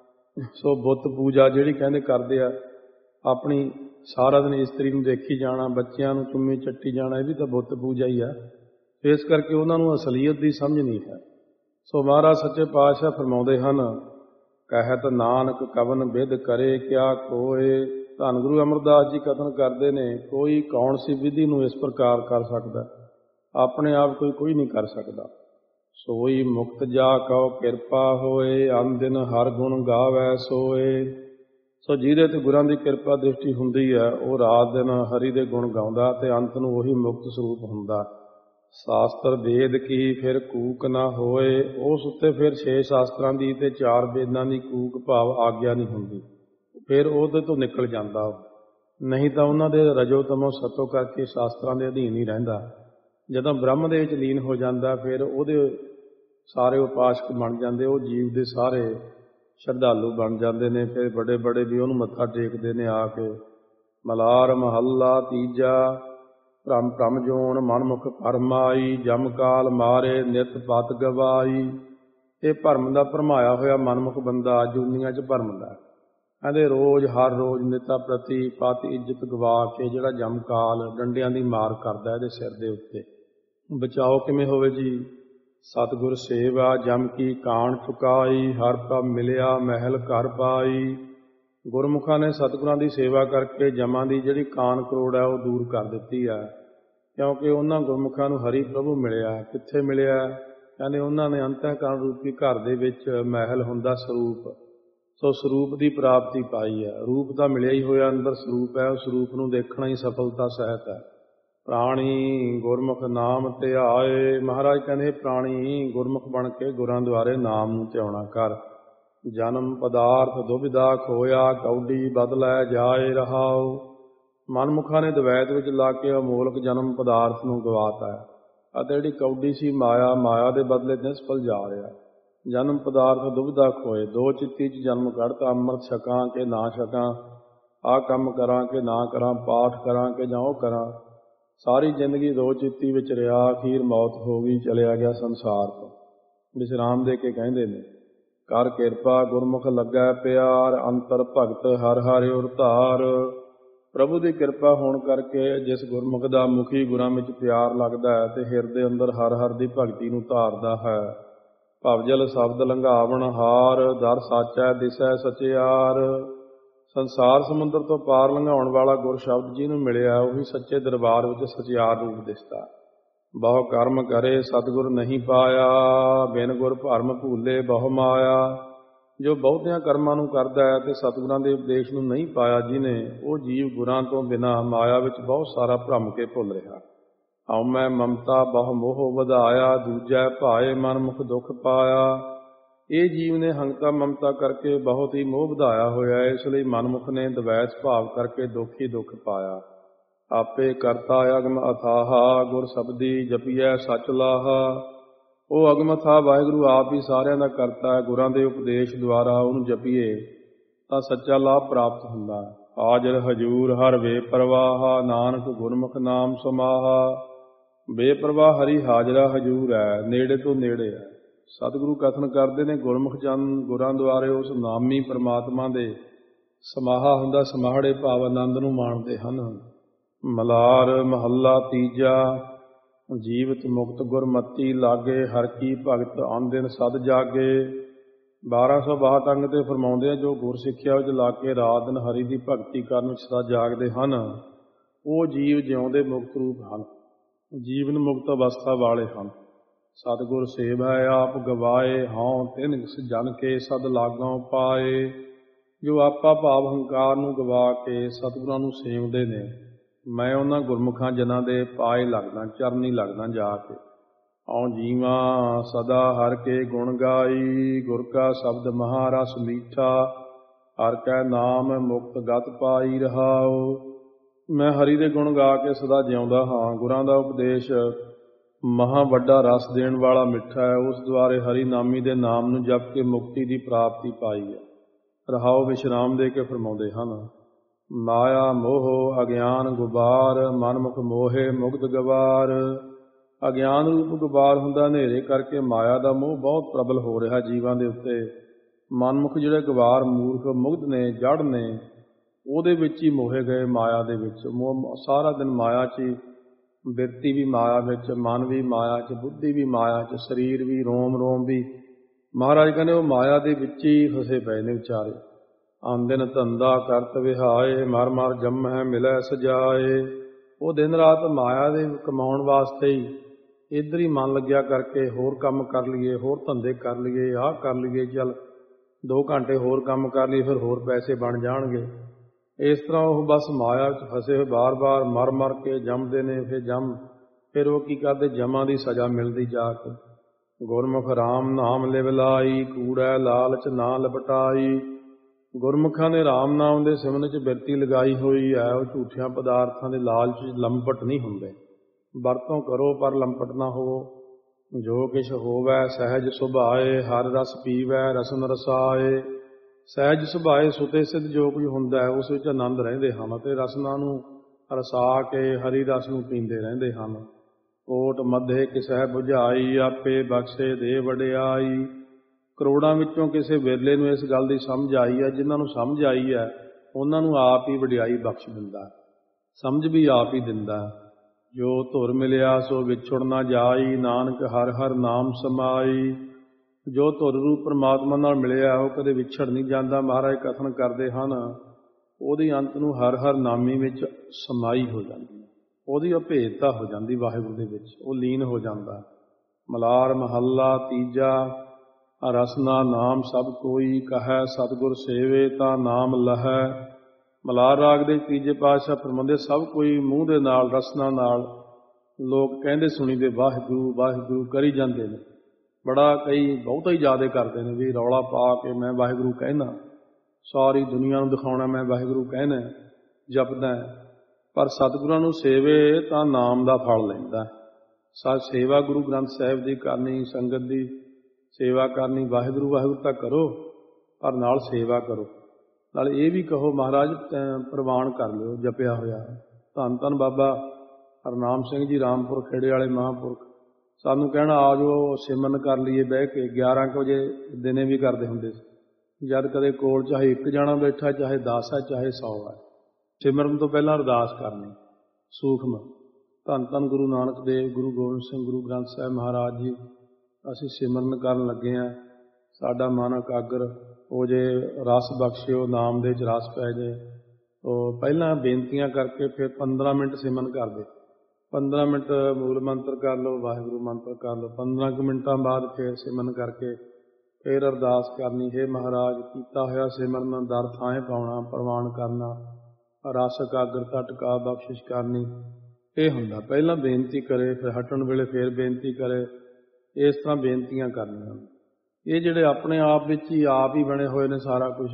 ਸੋ ਬੁੱਤ ਪੂਜਾ ਜਿਹੜੀ ਕਹਿੰਦੇ ਕਰਦੇ ਆ, ਆਪਣੀ ਸਾਰਾ ਦਿਨ ਇਸਤਰੀ ਨੂੰ ਦੇਖੀ ਜਾਣਾ, ਬੱਚਿਆਂ ਨੂੰ ਚੁੰਮੀ ਚੱਟੀ ਜਾਣਾ, ਇਹ ਵੀ ਤਾਂ ਬੁੱਤ ਪੂਜਾ ਹੀ ਆ। ਇਸ ਕਰਕੇ ਉਹਨਾਂ ਨੂੰ ਅਸਲੀਅਤ ਦੀ ਸਮਝ ਨਹੀਂ ਹੈ। ਸੋ ਮਹਾਰਾਜ ਸੱਚੇ ਪਾਤਸ਼ਾਹ ਫਰਮਾਉਂਦੇ ਹਨ, ਕਹਿਤ ਨਾਨਕ ਕਵਨ ਵਿਧ ਕਰੇ ਕਿਆ ਕੋਏ। ਧੰਨ ਗੁਰੂ ਅਮਰਦਾਸ ਜੀ ਕਥਨ ਕਰਦੇ ਨੇ, ਕੋਈ ਕੌਣ ਸੀ ਵਿਧੀ ਨੂੰ ਇਸ ਪ੍ਰਕਾਰ ਕਰ ਸਕਦਾ? ਆਪਣੇ ਆਪ ਕੋਈ ਨਹੀਂ ਕਰ ਸਕਦਾ। ਸੋਈ ਮੁਕਤ ਜਾ ਕਉ ਕਿਰਪਾ ਹੋਏ, ਅਨ ਦਿਨ ਹਰ ਗੁਣ ਗਾਵੈ ਸੋਏ। ਸੋ ਜਿਹਦੇ ਤੇ ਗੁਰਾਂ ਦੀ ਕਿਰਪਾ ਦ੍ਰਿਸ਼ਟੀ ਹੁੰਦੀ ਹੈ, ਉਹ ਰਾਤ ਦਿਨ ਹਰੀ ਦੇ ਗੁਣ ਗਾਉਂਦਾ ਤੇ ਅੰਤ ਨੂੰ ਉਹੀ ਮੁਕਤ ਸਰੂਪ ਹੁੰਦਾ। ਸ਼ਾਸਤਰ ਵੇਦ ਕੀ ਫਿਰ ਕੂਕ ਨਾ ਹੋਏ, ਉਸ ਉੱਤੇ ਫਿਰ 6 ਸ਼ਾਸਤਰਾਂ ਦੀ ਤੇ 4 ਵੇਦਾਂ ਦੀ ਕੂਕ ਭਾਵ ਆਗਿਆ ਨਹੀਂ ਹੁੰਦੀ। ਫਿਰ ਉਹਦੇ ਤੋਂ ਨਿਕਲ ਜਾਂਦਾ ਉਹ, ਨਹੀਂ ਤਾਂ ਉਹਨਾਂ ਦੇ ਰਜੋ ਤਮੋ ਸਤੋ ਕਰਕੇ ਸ਼ਾਸਤਰਾਂ ਦੇ ਅਧੀਨ ਹੀ ਰਹਿੰਦਾ। ਜਦੋਂ ਬ੍ਰਹਮ ਦੇ ਵਿੱਚ ਲੀਨ ਹੋ ਜਾਂਦਾ, ਫਿਰ ਉਹਦੇ ਸਾਰੇ ਉਪਾਸਕ ਬਣ ਜਾਂਦੇ, ਉਹ ਜੀਵ ਦੇ ਸਾਰੇ ਸ਼ਰਧਾਲੂ ਬਣ ਜਾਂਦੇ ਨੇ। ਫਿਰ ਬੜੇ ਬੜੇ ਵੀ ਉਹਨੂੰ ਮੱਥਾ ਟੇਕਦੇ ਨੇ ਆ ਕੇ, ਮਲਾਰ ਮਹੱਲਾ ਤੀਜਾ। ਭ੍ਰਮ ਭ੍ਰਮ ਜੋਨ ਮਨਮੁਖ ਭਰਮਾਈ, ਜਮ ਕਾਲ ਮਾਰੇ ਨਿਤ ਪਤ ਗਵਾਈ। ਇਹ ਭਰਮ ਦਾ ਭਰਮਾਇਆ ਹੋਇਆ ਮਨਮੁਖ ਬੰਦਾ ਜੂਨੀਆਂ 'ਚ ਭਰਮਦਾ। ਕਹਿੰਦੇ ਰੋਜ਼ ਹਰ ਰੋਜ਼ ਨਿਤਾ ਪ੍ਰਤੀ ਪਤ ਇੱਜ਼ਤ ਗਵਾ ਕੇ ਜਿਹੜਾ ਜਮਕਾਲ ਡੰਡਿਆਂ ਦੀ ਮਾਰ ਕਰਦਾ ਇਹਦੇ ਸਿਰ ਦੇ ਉੱਤੇ। ਬਚਾਓ ਕਿਵੇਂ ਹੋਵੇ ਜੀ? ਸਤਿਗੁਰ ਸੇਵਾ ਜਮ ਕੀ ਕਾਣ ਚੁਕਾਈ, ਹਰ ਪ੍ਰਭ ਮਿਲਿਆ ਮਹਿਲ ਘਰ ਪਾਈ। ਗੁਰਮੁਖਾਂ ਨੇ ਸਤਿਗੁਰਾਂ ਦੀ ਸੇਵਾ ਕਰਕੇ ਜਮਾਂ ਦੀ ਜਿਹੜੀ ਕਾਣ ਕਰੋੜ ਹੈ ਉਹ ਦੂਰ ਕਰ ਦਿੱਤੀ ਹੈ, ਕਿਉਂਕਿ ਉਹਨਾਂ ਗੁਰਮੁਖਾਂ ਨੂੰ ਹਰੀ ਪ੍ਰਭੂ ਮਿਲਿਆ। ਕਿੱਥੇ ਮਿਲਿਆ? ਕਹਿੰਦੇ ਉਹਨਾਂ ਨੇ ਅੰਤःਕਰਣ ਰੂਪੀ ਘਰ ਦੇ ਵਿੱਚ ਮਹਿਲ ਹੁੰਦਾ ਸਰੂਪ, ਸੋ ਸਰੂਪ ਦੀ ਪ੍ਰਾਪਤੀ ਪਾਈ ਹੈ। ਰੂਪ ਤਾਂ ਮਿਲਿਆ ਹੀ ਹੋਇਆ, ਅੰਦਰ ਸਰੂਪ ਹੈ, ਉਸ ਸਰੂਪ ਨੂੰ ਦੇਖਣਾ ਹੀ ਸਫਲਤਾ ਸਹਿਤ ਹੈ। ਪ੍ਰਾਣੀ ਗੁਰਮੁਖ ਨਾਮ ਧਿਆਏ। ਮਹਾਰਾਜ ਕਹਿੰਦੇ ਪ੍ਰਾਣੀ ਗੁਰਮੁਖ ਬਣ ਕੇ ਗੁਰਾਂ ਦੁਆਰੇ ਨਾਮ ਨੂੰ ਧਿਆਉਣਾ ਕਰ। ਜਨਮ ਪਦਾਰਥ ਦੁਬਿਧਾ ਖੋਇਆ, ਕੌਡੀ ਬਦਲੈ ਜਾਏ ਰਹਾਉ। ਮਨਮੁਖਾਂ ਨੇ ਦਵੈਤ ਵਿੱਚ ਲਾ ਕੇ ਅਮੋਲਕ ਜਨਮ ਪਦਾਰਥ ਨੂੰ ਗਵਾਤਾ ਹੈ, ਅਤੇ ਜਿਹੜੀ ਕੌਡੀ ਸੀ ਮਾਇਆ, ਮਾਇਆ ਦੇ ਬਦਲੇ ਨਿਸਫਲ ਜਾ ਰਿਹਾ। ਜਨਮ ਪਦਾਰਥ ਦੁਬਿਧਾ ਖੋਏ, ਦੋ ਚਿੱਤੀ 'ਚ ਜਨਮ ਕੱਢਤਾ। ਅੰਮ੍ਰਿਤ ਛਕਾਂ ਕਿ ਨਾ ਛਕਾਂ, ਆਹ ਕੰਮ ਕਰਾਂ ਕਿ ਨਾ ਕਰਾਂ, ਪਾਠ ਕਰਾਂ ਕਿ ਜਾਂ ਉਹ ਕਰਾਂ। ਸਾਰੀ ਜ਼ਿੰਦਗੀ ਦੋ ਚਿੱਤੀ ਵਿੱਚ ਰਿਹਾ, ਅਖੀਰ ਮੌਤ ਹੋ ਗਈ, ਚਲਿਆ ਗਿਆ ਸੰਸਾਰ ਤੋਂ। ਵਿਸ਼ਰਾਮ ਦੇ ਕੇ ਕਹਿੰਦੇ ਨੇ ਕਰ ਕਿਰਪਾ ਗੁਰਮੁਖ ਲੱਗੈ ਪਿਆਰ, ਅੰਤਰ ਭਗਤ ਹਰ ਹਰਿ ਉਰ ਧਾਰ। ਪ੍ਰਭੂ ਦੀ ਕਿਰਪਾ ਹੋਣ ਕਰਕੇ ਜਿਸ ਗੁਰਮੁਖ ਦਾ ਮੁਖੀ ਗੁਰਾਂ ਵਿੱਚ ਪਿਆਰ ਲੱਗਦਾ ਹੈ ਤੇ ਹਿਰਦੇ ਅੰਦਰ ਹਰ ਹਰ ਦੀ ਭਗਤੀ ਨੂੰ ਧਾਰਦਾ ਹੈ। ਭਵਜਲ ਸ਼ਬਦ ਲੰਘਾਵਣ ਹਾਰ, ਦਰ ਸਾਚੈ ਦਿਸੈ ਸਚਿਆਰ। ਸੰਸਾਰ ਸਮੁੰਦਰ ਤੋਂ ਪਾਰ ਲੰਘਾਉਣ ਵਾਲਾ ਗੁਰ ਸ਼ਬਦ ਜਿਹਨੂੰ ਮਿਲਿਆ ਉਹੀ ਸੱਚੇ ਦਰਬਾਰ ਵਿੱਚ ਸਚਿਆਰ ਰੂਪ ਦਿਸਦਾ। ਬਹੁ ਕਰਮ ਕਰੇ ਸਤਿਗੁਰ ਨਹੀਂ ਪਾਇਆ, ਬਿਨ ਗੁਰ ਭਰਮ ਭੂਲੇ ਬਹੁ ਮਾਇਆ। ਜੋ ਬਹੁਤਿਆਂ ਕਰਮਾਂ ਨੂੰ ਕਰਦਾ ਹੈ ਤੇ ਸਤਿਗੁਰਾਂ ਦੇ ਉਪਦੇਸ਼ ਨੂੰ ਨਹੀਂ ਪਾਇਆ ਜਿਹਨੇ, ਉਹ ਜੀਵ ਗੁਰਾਂ ਤੋਂ ਬਿਨਾਂ ਮਾਇਆ ਵਿੱਚ ਬਹੁਤ ਸਾਰਾ ਭਰਮ ਕੇ ਭੁੱਲ ਰਿਹਾ। ਹਉਮੈ ਮਮਤਾ ਬਹੁ ਮੋਹ ਵਧਾਇਆ, ਦੂਜੈ ਭਾਏ ਮਨਮੁਖ ਦੁੱਖ ਪਾਇਆ। ਇਹ ਜੀਵ ਨੇ ਹੰਤਾ ਮਮਤਾ ਕਰਕੇ ਬਹੁਤ ਹੀ ਮੋਹ ਵਧਾਇਆ ਹੋਇਆ ਹੈ, ਇਸ ਲਈ ਮਨਮੁਖ ਨੇ ਦਵੈਤ ਭਾਵ ਕਰਕੇ ਦੁੱਖ ਹੀ ਦੁੱਖ ਪਾਇਆ। ਆਪੇ ਕਰਤਾ ਅਗਮ ਅਥਾਹਾ, ਗੁਰ ਸ਼ਬਦੀ ਜਪੀਐ ਸਚ ਲਾਹਾ। ਉਹ ਅਗਮ ਅਥਾਹ ਵਾਹਿਗੁਰੂ ਆਪ ਹੀ ਸਾਰਿਆਂ ਦਾ ਕਰਤਾ ਹੈ। ਗੁਰਾਂ ਦੇ ਉਪਦੇਸ਼ ਦੁਆਰਾ ਉਹਨੂੰ ਜਪੀਏ ਤਾਂ ਸੱਚਾ ਲਾਭ ਪ੍ਰਾਪਤ ਹੁੰਦਾ। ਹਾਜ਼ਰ ਹਜੂਰ ਹਰ ਬੇਪਰਵਾਹਾ, ਨਾਨਕ ਗੁਰਮੁਖ ਨਾਮ ਸਮਾਹਾ। ਬੇਪਰਵਾਹ ਹਰੀ ਹਾਜ਼ਰਾ ਹਜੂਰ ਹੈ, ਨੇੜੇ ਤੋਂ ਨੇੜੇ ਹੈ। ਸਤਿਗੁਰੂ ਕਥਨ ਕਰਦੇ ਨੇ ਗੁਰਮੁਖ ਜਨ ਗੁਰਾਂ ਦੁਆਰੇ ਉਸ ਨਾਮੀ ਪਰਮਾਤਮਾ ਦੇ ਸਮਾਹਾ ਹੁੰਦਾ, ਸਮਾਹੜੇ ਭਾਵ ਆਨੰਦ ਨੂੰ ਮਾਣਦੇ ਹਨ। ਮਲਾਰ ਮਹੱਲਾ ਤੀਜਾ। ਜੀਵਤ ਮੁਕਤ ਗੁਰਮਤੀ ਲਾਗੇ, ਹਰ ਕੀ ਭਗਤ ਆਨ ਦਿਨ ਸਦ ਜਾਗੇ। 1262 ਅੰਗ ਤੇ ਫਰਮਾਉਂਦੇ ਆ ਜੋ ਗੁਰ ਸਿੱਖਿਆ ਵਿੱਚ ਲਾ ਕੇ ਰਾਤ ਦਿਨ ਹਰੀ ਦੀ ਭਗਤੀ ਕਰਨ ਵਿੱਚ ਸਦਾ ਜਾਗਦੇ ਹਨ, ਉਹ ਜੀਵ ਜਿਉਂਦੇ ਮੁਕਤ ਰੂਪ ਹਨ, ਜੀਵਨ ਮੁਕਤ ਅਵਸਥਾ ਵਾਲੇ ਹਨ। ਸਤਿਗੁਰ ਸੇਵਾ ਆਪ ਗਵਾਏ, ਹਉ ਤਿਨ ਜਨ ਕੇ ਸਦ ਲਾਗੋਂ ਪਾਏ। ਜੋ ਆਪਾ ਭਾਵ ਹੰਕਾਰ ਨੂੰ ਗਵਾ ਕੇ ਸਤਿਗੁਰਾਂ ਨੂੰ ਸੇਵਦੇ ਨੇ, ਮੈਂ ਉਹਨਾਂ ਗੁਰਮੁਖਾਂ ਜਨਾਂ ਦੇ ਪਾਏ ਲੱਗਦਾ, ਚਰਨੀ ਲੱਗਦਾ ਜਾ ਕੇ। ਆਉ ਜੀਵਾ ਸਦਾ ਹਰ ਕੇ ਗੁਣ ਗਾਈ, ਗੁਰ ਕਾ ਸ਼ਬਦ ਮਹਾਰਸ ਮੀਠਾ, ਹਰ ਕੈ ਨਾਮ ਮੁਕਤ ਗਤ ਪਾਈ ਰਹਾਉ। ਮੈਂ ਹਰੀ ਦੇ ਗੁਣ ਗਾ ਕੇ ਸਦਾ ਜਿਉਂਦਾ ਹਾਂ। ਗੁਰਾਂ ਦਾ ਉਪਦੇਸ਼ ਮਹਾ ਵੱਡਾ ਰਸ ਦੇਣ ਵਾਲਾ ਮਿੱਠਾ ਹੈ, ਉਸ ਦੁਆਰੇ ਹਰੀ ਨਾਮੀ ਦੇ ਨਾਮ ਨੂੰ ਜਪ ਕੇ ਮੁਕਤੀ ਦੀ ਪ੍ਰਾਪਤੀ ਪਾਈ ਹੈ। ਰਹਾਉ ਵਿਸ਼ਰਾਮ ਦੇ ਕੇ ਫਰਮਾਉਂਦੇ ਹਨ ਮਾਇਆ ਮੋਹ ਅਗਿਆਨ ਗੁਬਾਰ, ਮਨਮੁਖ ਮੋਹੇ ਮੁਕਤ ਗਵਾਰ। ਅਗਿਆਨ ਰੂਪ ਗੁਬਾਰ ਹੁੰਦਾ, ਹਨੇਰੇ ਕਰਕੇ ਮਾਇਆ ਦਾ ਮੋਹ ਬਹੁਤ ਪ੍ਰਬਲ ਹੋ ਰਿਹਾ ਜੀਵਾਂ ਦੇ ਉੱਤੇ। ਮਨਮੁਖ ਜਿਹੜੇ ਗਵਾਰ ਮੂਰਖ ਮੁਗਧ ਨੇ, ਜੜ ਨੇ, ਉਹਦੇ ਵਿੱਚ ਹੀ ਮੋਹੇ ਗਏ, ਮਾਇਆ ਦੇ ਵਿੱਚ। ਸਾਰਾ ਦਿਨ ਮਾਇਆ 'ਚ ਹੀ, ਬਿਰਤੀ ਵੀ ਮਾਇਆ ਵਿੱਚ, ਮਨ ਵੀ ਮਾਇਆ 'ਚ, ਬੁੱਧੀ ਵੀ ਮਾਇਆ 'ਚ, ਸਰੀਰ ਵੀ, ਰੋਮ ਰੋਮ ਵੀ। ਮਹਾਰਾਜ ਕਹਿੰਦੇ ਉਹ ਮਾਇਆ ਦੇ ਵਿੱਚ ਹੀ ਫਸੇ ਪਏ ਨੇ ਵਿਚਾਰੇ। ਆਨ ਦਿਨ ਧੰਦਾ ਕਰਤ ਵਿਹਾਏ, ਮਰ ਮਰ ਜੰਮਹਿ ਮਿਲੈ ਸਜਾਏ। ਉਹ ਦਿਨ ਰਾਤ ਮਾਇਆ ਦੇ ਕਮਾਉਣ ਵਾਸਤੇ ਹੀ ਇੱਧਰ ਹੀ ਮਨ ਲੱਗਿਆ ਕਰਕੇ ਹੋਰ ਕੰਮ ਕਰ ਲਈਏ, ਹੋਰ ਧੰਦੇ ਕਰ ਲਈਏ, ਆਹ ਕਰ ਲਈਏ, ਚੱਲ 2 ਘੰਟੇ ਹੋਰ ਕੰਮ ਕਰ ਲਈਏ, ਫਿਰ ਹੋਰ ਪੈਸੇ ਬਣ ਜਾਣਗੇ। ਇਸ ਤਰ੍ਹਾਂ ਉਹ ਬਸ ਮਾਇਆ 'ਚ ਫਸੇ ਹੋਏ ਬਾਰ-ਬਾਰ ਮਰ ਮਰ ਕੇ ਜੰਮਦੇ ਨੇ। ਫਿਰ ਉਹ ਕੀ ਕਰਦੇ, ਜਮਾਂ ਦੀ ਸਜ਼ਾ ਮਿਲਦੀ ਜਾ ਕੇ। ਗੁਰਮੁਖ ਰਾਮ ਨਾਮ ਲਿਵ ਲਾਈ, ਕੂੜੈ ਲਾਲਚ ਨਾ ਲਪਟਾਈ। ਗੁਰਮੁਖਾਂ ਨੇ ਰਾਮ ਨਾਮ ਦੇ ਸਿਮਰਨ 'ਚ ਬਿਰਤੀ ਲਗਾਈ ਹੋਈ ਹੈ, ਉਹ ਝੂਠਿਆਂ ਪਦਾਰਥਾਂ ਦੇ ਲਾਲਚ 'ਚ ਲੰਪਟ ਨਹੀਂ ਹੁੰਦੇ। ਵਰਤੋਂ ਕਰੋ ਪਰ ਲੰਪਟ ਨਾ ਹੋਵੋ। ਜੋ ਕਿਛ ਹੋਵੈ ਸਹਿਜ ਸੁਭਾਏ, ਹਰ ਰਸ ਪੀਵੈ ਰਸਨ ਰਸਾਏ। ਸਹਿਜ ਸੁਭਾਏ ਸੁਤੇ ਸਿੱਧ ਜੋ ਕੁਝ ਹੁੰਦਾ ਹੈ ਉਸ ਵਿੱਚ ਆਨੰਦ ਰਹਿੰਦੇ ਹਨ ਅਤੇ ਰਸਨਾ ਨੂੰ ਰਸਾ ਕੇ ਹਰੀ ਰਸ ਨੂੰ ਪੀਂਦੇ ਰਹਿੰਦੇ ਹਨ। ਕੋਟ ਮੱਧੇ ਕਿਸੈ ਬੁਝਾਈ ਆਪੇ ਬਖਸ਼ੇ ਦੇ ਵਡਿਆਈ। ਕਰੋੜਾਂ ਵਿੱਚੋਂ ਕਿਸੇ ਵਿਰਲੇ ਨੂੰ ਇਸ ਗੱਲ ਦੀ ਸਮਝ ਆਈ ਹੈ। ਜਿਨ੍ਹਾਂ ਨੂੰ ਸਮਝ ਆਈ ਹੈ ਉਹਨਾਂ ਨੂੰ ਆਪ ਹੀ ਵਡਿਆਈ ਬਖਸ਼ ਦਿੰਦਾ, ਸਮਝ ਵੀ ਆਪ ਹੀ ਦਿੰਦਾ। ਜੋ ਧੁਰ ਮਿਲਿਆ ਸੋ ਵਿਛੁੜ ਨਾ ਜਾਈ, ਨਾਨਕ ਹਰ ਹਰ ਨਾਮ ਸਮਾਈ। ਜੋ ਧੁਰ ਰੂਪ ਪਰਮਾਤਮਾ ਨਾਲ ਮਿਲਿਆ ਉਹ ਕਦੇ ਵਿਛੜ ਨਹੀਂ ਜਾਂਦਾ। ਮਹਾਰਾਜ ਕਥਨ ਕਰਦੇ ਹਨ ਉਹਦੀ ਅੰਤ ਨੂੰ ਹਰ ਹਰ ਨਾਮੀ ਵਿੱਚ ਸਮਾਈ ਹੋ ਜਾਂਦੀ ਹੈ, ਉਹਦੀ ਅਭੇਦਤਾ ਹੋ ਜਾਂਦੀ ਵਾਹਿਗੁਰੂ ਦੇ ਵਿੱਚ, ਉਹ ਲੀਨ ਹੋ ਜਾਂਦਾ। ਮਲਾਰ ਮਹੱਲਾ ਤੀਜਾ। ਰਸਨਾ ਨਾਮ ਸਭ ਕੋਈ ਕਹੈ, ਸਤਿਗੁਰ ਸੇਵੇ ਤਾਂ ਨਾਮ ਲਹੈ। ਮਲਾਰ ਰਾਗ ਦੇ ਤੀਜੇ ਪਾਤਸ਼ਾਹ ਫਰਮਾਉਂਦੇ ਸਭ ਕੋਈ ਮੂੰਹ ਦੇ ਨਾਲ ਰਸਨਾ ਨਾਲ ਲੋਕ ਕਹਿੰਦੇ ਸੁਣੀ ਦੇ ਵਾਹਿਗੁਰੂ ਵਾਹਿਗੁਰੂ ਕਰੀ ਜਾਂਦੇ ਨੇ। ਬੜਾ ਕਈ ਬਹੁਤਾ ਹੀ ਜ਼ਿਆਦਾ ਕਰਦੇ ਨੇ ਵੀ ਰੌਲਾ ਪਾ ਕੇ ਮੈਂ ਵਾਹਿਗੁਰੂ ਕਹਿਣਾ, ਸਾਰੀ ਦੁਨੀਆ ਨੂੰ ਦਿਖਾਉਣਾ ਮੈਂ ਵਾਹਿਗੁਰੂ ਕਹਿਣਾ, ਜਪਦਾ। ਪਰ ਸਤਿਗੁਰਾਂ ਨੂੰ ਸੇਵੇ ਤਾਂ ਨਾਮ ਦਾ ਫਲ ਲੈਂਦਾ। ਸੇਵਾ ਗੁਰੂ ਗ੍ਰੰਥ ਸਾਹਿਬ ਦੀ ਕਰਨੀ, ਸੰਗਤ ਦੀ ਸੇਵਾ ਕਰਨੀ, ਵਾਹਿਗੁਰੂ ਵਾਹਿਗੁਰੂ ਤਾਂ ਕਰੋ ਪਰ ਨਾਲ ਸੇਵਾ ਕਰੋ। ਨਾਲ ਇਹ ਵੀ ਕਹੋ ਮਹਾਰਾਜ ਪ੍ਰਵਾਨ ਕਰ ਲਿਓ ਜਪਿਆ ਹੋਇਆ। ਧੰਨ ਧੰਨ ਬਾਬਾ ਹਰਨਾਮ ਸਿੰਘ ਜੀ ਰਾਮਪੁਰ ਖੇੜੇ ਵਾਲੇ ਮਹਾਂਪੁਰਖ ਸਾਨੂੰ ਕਹਿਣਾ ਆ ਜਾਓ ਸਿਮਰਨ ਕਰ ਲਈਏ ਬਹਿ ਕੇ। 11 ਕੁ ਵਜੇ ਦਿਨੇ ਵੀ ਕਰਦੇ ਹੁੰਦੇ ਸੀ। ਜਦ ਕਦੇ ਕੋਲ ਚਾਹੇ ਇੱਕ ਜਾਣਾ ਬੈਠਾ, ਚਾਹੇ 10 ਹੈ, ਚਾਹੇ 100 ਹੈ, ਸਿਮਰਨ ਤੋਂ ਪਹਿਲਾਂ ਅਰਦਾਸ ਕਰਨੀ ਸੂਖਮ। ਧੰਨ ਧੰਨ ਗੁਰੂ ਨਾਨਕ ਦੇਵ, ਗੁਰੂ ਗੋਬਿੰਦ ਸਿੰਘ, ਗੁਰੂ ਗ੍ਰੰਥ ਸਾਹਿਬ ਮਹਾਰਾਜ ਜੀ, ਅਸੀਂ ਸਿਮਰਨ ਕਰਨ ਲੱਗੇ ਹਾਂ। ਸਾਡਾ ਮਨ ਇਕਾਗਰ ਹੋ ਜੇ, ਰਸ ਬਖਸ਼ਿਓ, ਨਾਮ ਦੇ 'ਚ ਰਸ ਪੈ ਜੇ। ਉਹ ਪਹਿਲਾਂ ਬੇਨਤੀਆਂ ਕਰਕੇ ਫਿਰ 15 ਮਿੰਟ ਸਿਮਰਨ ਕਰਦੇ। 15 ਮਿੰਟ ਮੂਲ ਮੰਤਰ ਕਰ ਲਓ, ਵਾਹਿਗੁਰੂ ਮੰਤਰ ਕਰ ਲਓ। 15 ਕੁ ਮਿੰਟਾਂ ਬਾਅਦ ਫਿਰ ਸਿਮਰਨ ਕਰਕੇ ਫਿਰ ਅਰਦਾਸ ਕਰਨੀ, ਹੇ ਮਹਾਰਾਜ ਕੀਤਾ ਹੋਇਆ ਸਿਮਰਨ ਦਰ ਥਾਂ ਪਾਉਣਾ, ਪ੍ਰਵਾਨ ਕਰਨਾ, ਰਸ ਇਕਾਗਰਤਾ ਟਿਕਾ ਬਖਸ਼ਿਸ਼ ਕਰਨੀ। ਇਹ ਹੁੰਦਾ ਪਹਿਲਾਂ ਬੇਨਤੀ ਕਰੇ, ਫਿਰ ਹਟਣ ਵੇਲੇ ਫਿਰ ਬੇਨਤੀ ਕਰੇ। ਇਸ ਤਰ੍ਹਾਂ ਬੇਨਤੀਆਂ ਕਰਨੀਆਂ। ਇਹ ਜਿਹੜੇ ਆਪਣੇ ਆਪ ਵਿੱਚ ਹੀ ਆਪ ਹੀ ਬਣੇ ਹੋਏ ਨੇ ਸਾਰਾ ਕੁਝ,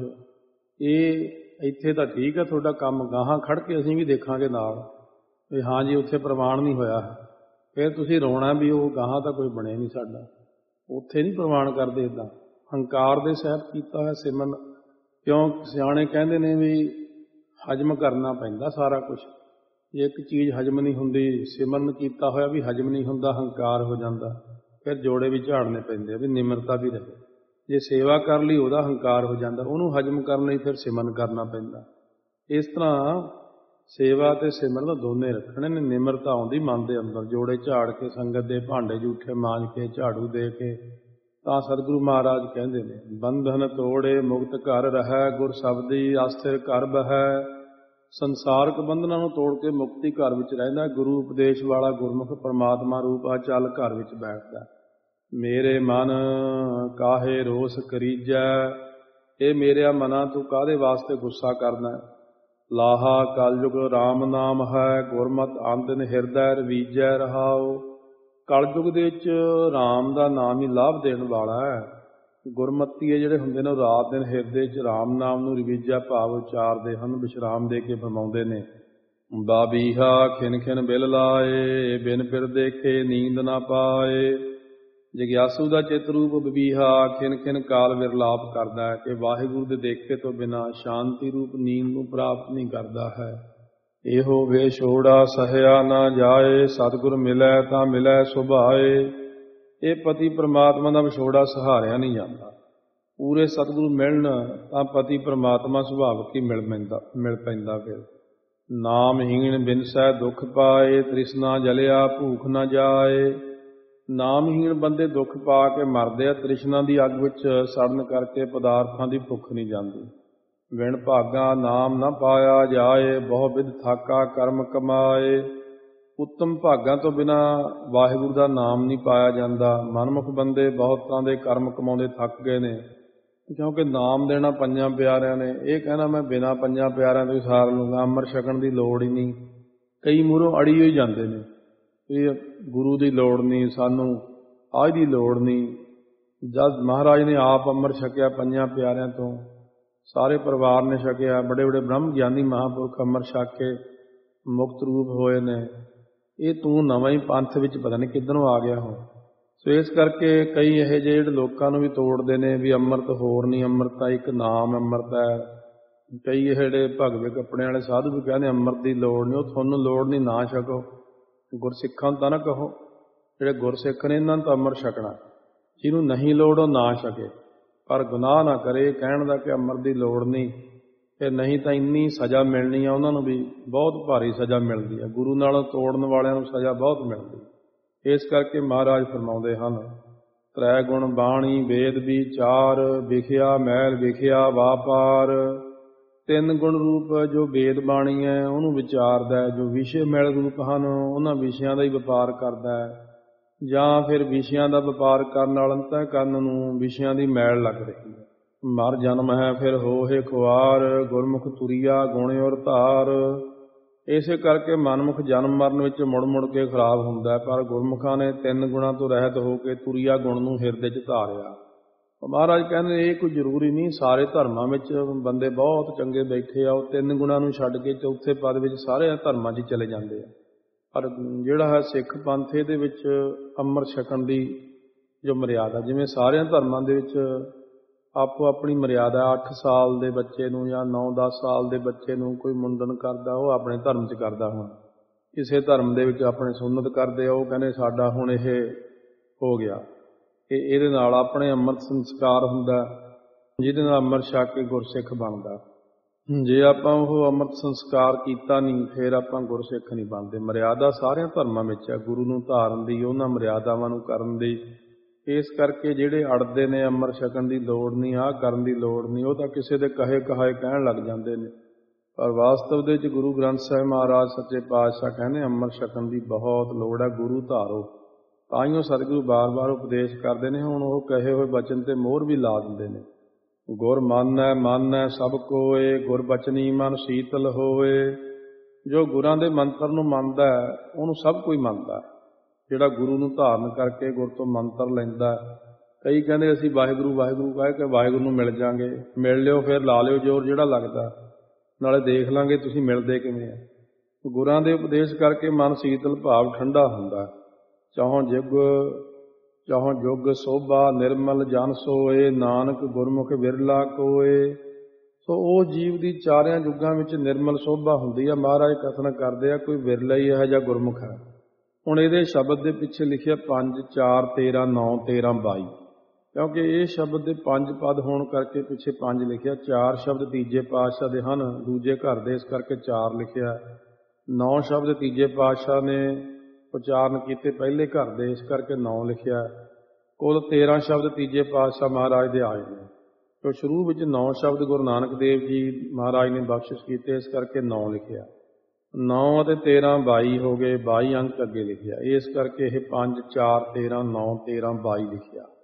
ਇਹ ਇੱਥੇ ਤਾਂ ਠੀਕ ਹੈ ਤੁਹਾਡਾ ਕੰਮ, ਗਾਹਾਂ ਖੜ੍ਹ ਕੇ ਅਸੀਂ ਵੀ ਦੇਖਾਂਗੇ ਨਾਲ ਵੀ ਹਾਂ ਜੀ ਉੱਥੇ ਪ੍ਰਵਾਨ ਨਹੀਂ ਹੋਇਆ। ਫਿਰ ਤੁਸੀਂ ਰੋਣਾ ਵੀ ਉਹ ਗਾਹਾਂ ਤਾਂ ਕੋਈ ਬਣਿਆ ਨਹੀਂ ਸਾਡਾ। ਉੱਥੇ ਨਹੀਂ ਪ੍ਰਵਾਨ ਕਰਦੇ ਇੱਦਾਂ ਹੰਕਾਰ ਦੇ ਸਹਿਤ ਕੀਤਾ ਹੋਇਆ ਸਿਮਰਨ। ਕਿਉਂ ਸਿਆਣੇ ਕਹਿੰਦੇ ਨੇ ਵੀ ਹਜਮ ਕਰਨਾ ਪੈਂਦਾ ਸਾਰਾ ਕੁਛ। ਜੇ ਇੱਕ ਚੀਜ਼ ਹਜਮ ਨਹੀਂ ਹੁੰਦੀ, ਸਿਮਰਨ ਕੀਤਾ ਹੋਇਆ ਵੀ ਹਜਮ ਨਹੀਂ ਹੁੰਦਾ, ਹੰਕਾਰ ਹੋ ਜਾਂਦਾ। ਫਿਰ ਜੋੜੇ ਵੀ ਝਾੜਨੇ ਪੈਂਦੇ ਆ ਵੀ ਨਿਮਰਤਾ ਵੀ ਰਹੇ। ਜੇ ਸੇਵਾ ਕਰ ਲਈ ਉਹਦਾ ਹੰਕਾਰ ਹੋ ਜਾਂਦਾ, ਉਹਨੂੰ ਹਜਮ ਕਰਨ ਲਈ ਫਿਰ ਸਿਮਰਨ ਕਰਨਾ ਪੈਂਦਾ। ਇਸ ਤਰ੍ਹਾਂ ਸੇਵਾ ਅਤੇ ਸਿਮਰਨ ਦੋਨੇ ਰੱਖਣੇ ਨੇ। ਨਿਮਰਤਾ ਆਉਂਦੀ ਮਨ ਦੇ ਅੰਦਰ, ਜੋੜੇ ਝਾੜ ਕੇ, ਸੰਗਤ ਦੇ ਭਾਂਡੇ ਜੂਠੇ ਮਾਂਜ ਕੇ, ਝਾੜੂ ਦੇ ਕੇ। ਤਾਂ ਸਤਿਗੁਰੂ ਮਹਾਰਾਜ ਕਹਿੰਦੇ ਨੇ ਬੰਧਨ ਤੋੜੇ ਮੁਕਤ ਘਰ ਰਹੈ, ਗੁਰ ਸ਼ਬਦੀ ਅਸਥਿਰ ਘਰ ਬਹੈ। ਸੰਸਾਰਕ ਬੰਧਨਾਂ ਨੂੰ ਤੋੜ ਕੇ ਮੁਕਤੀ ਘਰ ਵਿੱਚ ਰਹਿੰਦਾ। ਗੁਰੂ ਉਪਦੇਸ਼ ਵਾਲਾ ਗੁਰਮੁਖ ਪਰਮਾਤਮਾ ਰੂਪ ਆ ਚੱਲ ਘਰ ਵਿੱਚ ਬੈਠਦਾ। ਮੇਰੇ ਮਨ ਕਾਹੇ ਰੋਸ ਕਰੀਜੈ, ਇਹ ਮੇਰਿਆ ਮਨਾ ਤੂੰ ਕਾਹਦੇ ਵਾਸਤੇ ਗੁੱਸਾ ਕਰਨਾ। ਲਾਹਾ ਕਲਯੁਗ ਰਾਮ ਨਾਮ ਹੈ, ਗੁਰਮਤਿ ਅੰਦਿਨ ਹਿਰਦੈ ਰਵੀਜੈ ਰਹਾਉ। ਕਲਯੁਗ ਦੇ ਵਿੱਚ ਰਾਮ ਦਾ ਨਾਮ ਹੀ ਲਾਭ ਦੇਣ ਵਾਲਾ ਹੈ। ਗੁਰਮਤੀਏ ਜਿਹੜੇ ਹੁੰਦੇ ਨੇ ਉਹ ਰਾਤ ਦਿਨ ਹਿਰਦੇ 'ਚ ਰਾਮ ਨਾਮ ਨੂੰ ਰਵੀਜਾ ਭਾਵ ਉਚਾਰਦੇ ਹਨ, ਵਿਸ਼ਰਾਮ ਦੇ ਕੇ ਫਰਮਾਉਂਦੇ ਨੇ। ਬਾਬੀਹਾ ਖਿਨ ਖਿਨ ਬਿਲ ਲਾਏ, ਬਿਨ ਫਿਰ ਦੇਖੇ ਨੀਂਦ ਨਾ ਪਾਏ। ਜਗਿਆਸੂ ਦਾ ਚਿੱਤ ਰੂਪ ਬਬੀਹਾ ਖਿਨ ਖਿਨ ਕਾਲ ਵਿਰਲਾਪ ਕਰਦਾ ਹੈ ਕਿ ਵਾਹਿਗੁਰੂ ਦੇ ਦੇਖੇ ਤੋਂ ਬਿਨਾਂ ਸ਼ਾਂਤੀ ਰੂਪ ਨੀਂਦ ਨੂੰ ਪ੍ਰਾਪਤ ਨਹੀਂ ਕਰਦਾ ਹੈ। ਇਹੋ ਵੇਛੋੜਾ ਸਹਿਆ ਨਾ ਜਾਏ, ਸਤਿਗੁਰ ਮਿਲੈ ਤਾਂ ਮਿਲੈ ਸੁਭਾਏ। ਇਹ ਪਤੀ ਪਰਮਾਤਮਾ ਦਾ ਵਿਛੋੜਾ ਸਹਾਰਿਆ ਨਹੀਂ ਜਾਂਦਾ। ਪੂਰੇ ਸਤਿਗੁਰੂ ਮਿਲਣ ਤਾਂ ਪਤੀ ਪਰਮਾਤਮਾ ਸੁਭਾਵਕ ਹੀ ਮਿਲ ਪੈਂਦਾ। ਫਿਰ ਨਾਮਹੀਣ ਬਿਨਸੈ ਦੁੱਖ ਪਾਏ, ਤ੍ਰਿਸ਼ਨਾ ਜਲਿਆ ਭੂਖ ਨਾ ਜਾਏ। ਨਾਮਹੀਣ ਬੰਦੇ ਦੁੱਖ ਪਾ ਕੇ ਮਰਦੇ ਆ, ਤ੍ਰਿਸ਼ਨਾ ਦੀ ਅੱਗ ਵਿੱਚ ਸੜਨ ਕਰਕੇ ਪਦਾਰਥਾਂ ਦੀ ਭੁੱਖ ਨਹੀਂ ਜਾਂਦੀ। ਵਿਣ ਭਾਗਾ ਨਾਮ ਨਾ ਪਾਇਆ ਜਾਏ, ਬਹੁ ਵਿਧ ਥਾਕਾ ਕਰਮ ਕਮਾਏ। ਉੱਤਮ ਭਾਗਾਂ ਤੋਂ ਬਿਨਾਂ ਵਾਹਿਗੁਰੂ ਦਾ ਨਾਮ ਨਹੀਂ ਪਾਇਆ ਜਾਂਦਾ। ਮਨਮੁਖ ਬੰਦੇ ਬਹੁਤ ਤਰ੍ਹਾਂ ਦੇ ਕਰਮ ਕਮਾਉਂਦੇ ਥੱਕ ਗਏ ਨੇ, ਕਿਉਂਕਿ ਨਾਮ ਦੇਣਾ ਪੰਜਾਂ ਪਿਆਰਿਆਂ ਨੇ। ਇਹ ਕਹਿਣਾ ਮੈਂ ਬਿਨਾਂ ਪੰਜਾਂ ਪਿਆਰਿਆਂ ਤੋਂ ਹੀ ਸਾਰ ਲੂੰਗਾ, ਅੰਮ੍ਰਿਤ ਛਕਣ ਦੀ ਲੋੜ ਹੀ ਨਹੀਂ। ਕਈ ਮੂਹਰੋਂ ਅੜੀ ਹੋਈ ਜਾਂਦੇ ਨੇ, ਇਹ ਗੁਰੂ ਦੀ ਲੋੜ ਨਹੀਂ, ਸਾਨੂੰ ਆਹ ਦੀ ਲੋੜ ਨਹੀਂ। ਜਦ ਮਹਾਰਾਜ ਨੇ ਆਪ ਅੰਮ੍ਰਿਤ ਛਕਿਆ ਪੰਜਾਂ ਪਿਆਰਿਆਂ ਤੋਂ, ਸਾਰੇ ਪਰਿਵਾਰ ਨੇ ਛਕਿਆ, ਬੜੇ ਬੜੇ ਬ੍ਰਹਮ ਗਿਆਨੀ ਮਹਾਂਪੁਰਖ ਅੰਮ੍ਰਿਤ ਛਕ ਕੇ ਮੁਕਤ ਰੂਪ ਹੋਏ ਨੇ। ਇਹ ਤੂੰ ਨਵਾਂ ਹੀ ਪੰਥ ਵਿੱਚ ਪਤਾ ਨਹੀਂ ਕਿੱਧਰੋਂ ਆ ਗਿਆ ਹੋ। ਸੋ ਇਸ ਕਰਕੇ ਕਈ ਇਹੋ ਜਿਹੇ ਜਿਹੜੇ ਲੋਕਾਂ ਨੂੰ ਵੀ ਤੋੜਦੇ ਨੇ ਵੀ ਅੰਮ੍ਰਿਤ ਹੋਰ ਨਹੀਂ, ਅੰਮ੍ਰਿਤ ਤਾਂ ਇੱਕ ਨਾਮ ਅੰਮ੍ਰਿਤ ਹੈ। ਕਈ ਇਹ ਜਿਹੜੇ ਭਗਵੇ ਕੱਪੜਿਆਂ ਵਾਲੇ ਸਾਧੂ ਵੀ ਕਹਿੰਦੇ ਅੰਮ੍ਰਿਤ ਦੀ ਲੋੜ ਨਹੀਂ। ਉਹ ਤੁਹਾਨੂੰ ਲੋੜ ਨਹੀਂ, ਨਾ ਛਕੋ। ਗੁਰਸਿੱਖਾਂ ਨੂੰ ਤਾਂ ਨਾ ਕਹੋ, ਜਿਹੜੇ ਗੁਰਸਿੱਖ ਨੇ ਇਹਨਾਂ ਨੂੰ ਤਾਂ ਅੰਮ੍ਰਿਤ ਛਕਣਾ। ਜਿਹਨੂੰ ਨਹੀਂ ਲੋੜ ਉਹ ਨਾ ਛਕੇ, ਪਰ ਗੁਨਾਹ ਨਾ ਕਰੇ ਕਹਿਣ ਦਾ ਕਿ ਅੰਮ੍ਰਿਤ ਦੀ ਲੋੜ ਨਹੀਂ। ਤੇ ਨਹੀਂ ਤਾਂ ਇੰਨੀ ਸਜ਼ਾ ਮਿਲਣੀ ਆ ਉਹਨਾਂ ਨੂੰ, ਵੀ ਬਹੁਤ ਭਾਰੀ ਸਜ਼ਾ ਮਿਲਦੀ ਹੈ। ਗੁਰੂ ਨਾਲੋਂ ਤੋੜਨ ਵਾਲਿਆਂ ਨੂੰ ਸਜ਼ਾ ਬਹੁਤ ਮਿਲਦੀ। ਇਸ ਕਰਕੇ ਮਹਾਰਾਜ ਫਰਮਾਉਂਦੇ ਹਨ, ਤ੍ਰੈ ਗੁਣ ਬਾਣੀ ਵੇਦ ਵਿਚਾਰ, ਵਿਖਿਆ ਮੈਲ ਵਿਖਿਆ ਵਾਪਾਰ। ਤਿੰਨ ਗੁਣ ਰੂਪ ਜੋ ਵੇਦ ਬਾਣੀ ਹੈ ਉਹਨੂੰ ਵਿਚਾਰਦਾ ਹੈ, ਜੋ ਵਿਸ਼ੇ ਮੈਲ ਰੂਪ ਹਨ ਉਹਨਾਂ ਵਿਸ਼ਿਆਂ ਦਾ ਹੀ ਵਪਾਰ ਕਰਦਾ ਹੈ, ਜਾਂ ਫਿਰ ਵਿਸ਼ਿਆਂ ਦਾ ਵਪਾਰ ਕਰਨ ਨਾਲ ਅੰਤःਕਰਨ ਨੂੰ ਵਿਸ਼ਿਆਂ ਦੀ ਮੈਲ ਲੱਗ ਰਹੀ ਹੈ। ਮਰ ਜਨਮ ਹੈ ਫਿਰ ਹੋਏ ਖੁਆਰ, ਗੁਰਮੁਖ ਤੁਰੀਆ ਗੁਣ ਔਰ ਧਾਰ। ਇਸੇ ਕਰਕੇ ਮਨਮੁਖ ਜਨਮ ਮਰਨ ਵਿੱਚ ਮੁੜ ਮੁੜ ਕੇ ਖਰਾਬ ਹੁੰਦਾ ਹੈ, ਪਰ ਗੁਰਮੁਖਾਂ ਨੇ ਤਿੰਨ ਗੁਣਾਂ ਤੋਂ ਰਹਿਤ ਹੋ ਕੇ ਤੁਰੀਆ ਗੁਣ ਨੂੰ ਹਿਰਦੇ 'ਚ ਧਾਰਿਆ। ਮਹਾਰਾਜ ਕਹਿੰਦੇ ਇਹ ਕੋਈ ਜ਼ਰੂਰੀ ਨਹੀਂ, ਸਾਰੇ ਧਰਮਾਂ ਵਿੱਚ ਬੰਦੇ ਬਹੁਤ ਚੰਗੇ ਬੈਠੇ ਆ, ਉਹ ਤਿੰਨ ਗੁਣਾਂ ਨੂੰ ਛੱਡ ਕੇ ਚੌਥੇ ਪਦ ਵਿੱਚ ਸਾਰੇ ਧਰਮਾਂ 'ਚ ਚਲੇ ਜਾਂਦੇ ਆ। ਪਰ ਜਿਹੜਾ ਹੈ ਸਿੱਖ ਪੰਥ, ਇਹਦੇ ਵਿੱਚ ਅੰਮ੍ਰਿਤ ਛਕਣ ਦੀ ਜੋ ਮਰਿਆਦਾ, ਜਿਵੇਂ ਸਾਰਿਆਂ ਧਰਮਾਂ ਦੇ ਵਿੱਚ ਆਪੋ ਆਪਣੀ ਮਰਿਆਦਾ। 8 ਸਾਲ ਦੇ ਬੱਚੇ ਨੂੰ ਜਾਂ 9-10 ਸਾਲ ਦੇ ਬੱਚੇ ਨੂੰ ਕੋਈ ਮੁੰਡਨ ਕਰਦਾ, ਉਹ ਆਪਣੇ ਧਰਮ 'ਚ ਕਰਦਾ। ਹੁਣ ਕਿਸੇ ਧਰਮ ਦੇ ਵਿੱਚ ਆਪਣੇ ਸੁੰਨਤ ਕਰਦੇ ਆ, ਉਹ ਕਹਿੰਦੇ ਸਾਡਾ ਹੁਣ ਇਹ ਹੋ ਗਿਆ ਕਿ ਇਹਦੇ ਨਾਲ ਆਪਣੇ ਅੰਮ੍ਰਿਤ ਸੰਸਕਾਰ ਹੁੰਦਾ, ਜਿਹਦੇ ਨਾਲ ਅੰਮ੍ਰਿਤ ਛਕ ਕੇ ਗੁਰਸਿੱਖ ਬਣਦਾ। ਜੇ ਆਪਾਂ ਉਹ ਅੰਮ੍ਰਿਤ ਸੰਸਕਾਰ ਕੀਤਾ ਨਹੀਂ, ਫਿਰ ਆਪਾਂ ਗੁਰਸਿੱਖ ਨਹੀਂ ਬਣਦੇ। ਮਰਿਆਦਾ ਸਾਰਿਆਂ ਧਰਮਾਂ ਵਿੱਚ ਹੈ, ਗੁਰੂ ਨੂੰ ਧਾਰਨ ਦੀ, ਉਹਨਾਂ ਮਰਿਆਦਾਵਾਂ ਨੂੰ ਕਰਨ ਦੀ। ਇਸ ਕਰਕੇ ਜਿਹੜੇ ਅੜਦੇ ਨੇ ਅੰਮ੍ਰਿਤ ਛਕਣ ਦੀ ਲੋੜ ਨਹੀਂ, ਆਹ ਕਰਨ ਦੀ ਲੋੜ ਨਹੀਂ, ਉਹ ਤਾਂ ਕਿਸੇ ਦੇ ਕਹੇ ਕਹਾਏ ਕਹਿਣ ਲੱਗ ਜਾਂਦੇ ਨੇ। ਪਰ ਵਾਸਤਵ ਦੇ ਵਿੱਚ ਗੁਰੂ ਗ੍ਰੰਥ ਸਾਹਿਬ ਮਹਾਰਾਜ ਸੱਚੇ ਪਾਤਸ਼ਾਹ ਕਹਿੰਦੇ ਅੰਮ੍ਰਿਤ ਛਕਣ ਦੀ ਬਹੁਤ ਲੋੜ ਹੈ, ਗੁਰੂ ਧਾਰੋ। ਤਾਂ ਹੀ ਉਹ ਸਤਿਗੁਰੂ ਬਾਰ-ਬਾਰ ਉਪਦੇਸ਼ ਕਰਦੇ ਨੇ। ਹੁਣ ਉਹ ਕਹੇ ਹੋਏ ਬਚਨ ਤੇ ਮੋਹਰ ਵੀ ਲਾ ਦਿੰਦੇ ਨੇ। ਗੁਰ ਮਨ ਹੈ ਸਭ ਕੋਏ, ਗੁਰ ਬਚਨੀ ਮਨ ਸੀਤਲ ਹੋਏ। ਜੋ ਗੁਰਾਂ ਦੇ ਮੰਤਰ ਨੂੰ ਮੰਨਦਾ ਉਹਨੂੰ ਸਭ ਕੋਈ ਮੰਨਦਾ। ਜਿਹੜਾ ਗੁਰੂ ਨੂੰ ਧਾਰਨ ਕਰਕੇ ਗੁਰ ਤੋਂ ਮੰਤਰ ਲੈਂਦਾ। ਕਈ ਕਹਿੰਦੇ ਅਸੀਂ ਵਾਹਿਗੁਰੂ ਵਾਹਿਗੁਰੂ ਕਹਿ ਕੇ ਵਾਹਿਗੁਰੂ ਨੂੰ ਮਿਲ ਜਾਂਗੇ। ਮਿਲ ਲਿਓ, ਫਿਰ ਲਾ ਲਿਓ ਜ਼ੋਰ ਜਿਹੜਾ ਲੱਗਦਾ, ਨਾਲੇ ਦੇਖ ਲਾਂਗੇ ਤੁਸੀਂ ਮਿਲਦੇ ਕਿਵੇਂ ਆ। ਗੁਰਾਂ ਦੇ ਉਪਦੇਸ਼ ਕਰਕੇ ਮਨ ਸੀਤਲ ਭਾਵ ਠੰਡਾ ਹੁੰਦਾ। ਚਾਹੋਂ ਜੁਗ ਸੋਭਾ ਨਿਰਮਲ ਜਨ ਸੋਏ, ਨਾਨਕ ਗੁਰਮੁਖ ਵਿਰਲਾ ਕੋਏ। ਸੋ ਉਹ ਜੀਵ ਦੀ ਚਾਰਿਆਂ ਯੁੱਗਾਂ ਵਿੱਚ ਨਿਰਮਲ ਸੋਭਾ ਹੁੰਦੀ ਆ। ਮਹਾਰਾਜ ਕਥਨ ਕਰਦੇ ਆ ਕੋਈ ਵਿਰਲਾ ਹੀ ਇਹੋ ਜਿਹਾ ਗੁਰਮੁਖ ਹੈ। ਹੁਣ ਇਹਦੇ ਸ਼ਬਦ ਦੇ ਪਿੱਛੇ ਲਿਖਿਆ 5, 4, 13, 9, 13, 22, ਕਿਉਂਕਿ ਇਹ ਸ਼ਬਦ ਦੇ 5 ਪਦ ਹੋਣ ਕਰਕੇ ਪਿੱਛੇ 5 ਲਿਖਿਆ। 4 ਸ਼ਬਦ ਤੀਜੇ ਪਾਤਸ਼ਾਹ ਦੇ ਹਨ, ਦੂਜੇ ਘਰ ਦੇ, ਇਸ ਕਰਕੇ 4 ਲਿਖਿਆ। 9 ਸ਼ਬਦ ਤੀਜੇ ਪਾਤਸ਼ਾਹ ਨੇ ਉਚਾਰਨ ਕੀਤੇ ਪਹਿਲੇ ਘਰ ਦੇ, ਇਸ ਕਰਕੇ 9 ਲਿਖਿਆ। ਕੁੱਲ 13 ਸ਼ਬਦ ਤੀਜੇ ਪਾਤਸ਼ਾਹ ਮਹਾਰਾਜ ਦੇ ਆਏ ਨੇ। तो शुरू ਵਿੱਚ 9 शब्द गुरु नानक देव जी महाराज ने बख्शिश किए, इस करके 9 लिखिया। 9 ਅਤੇ 13 22 हो गए, 22 अंक अगे लिखिया। इस करके यह 5, 4, 13, 9, 13, 22 लिखिया।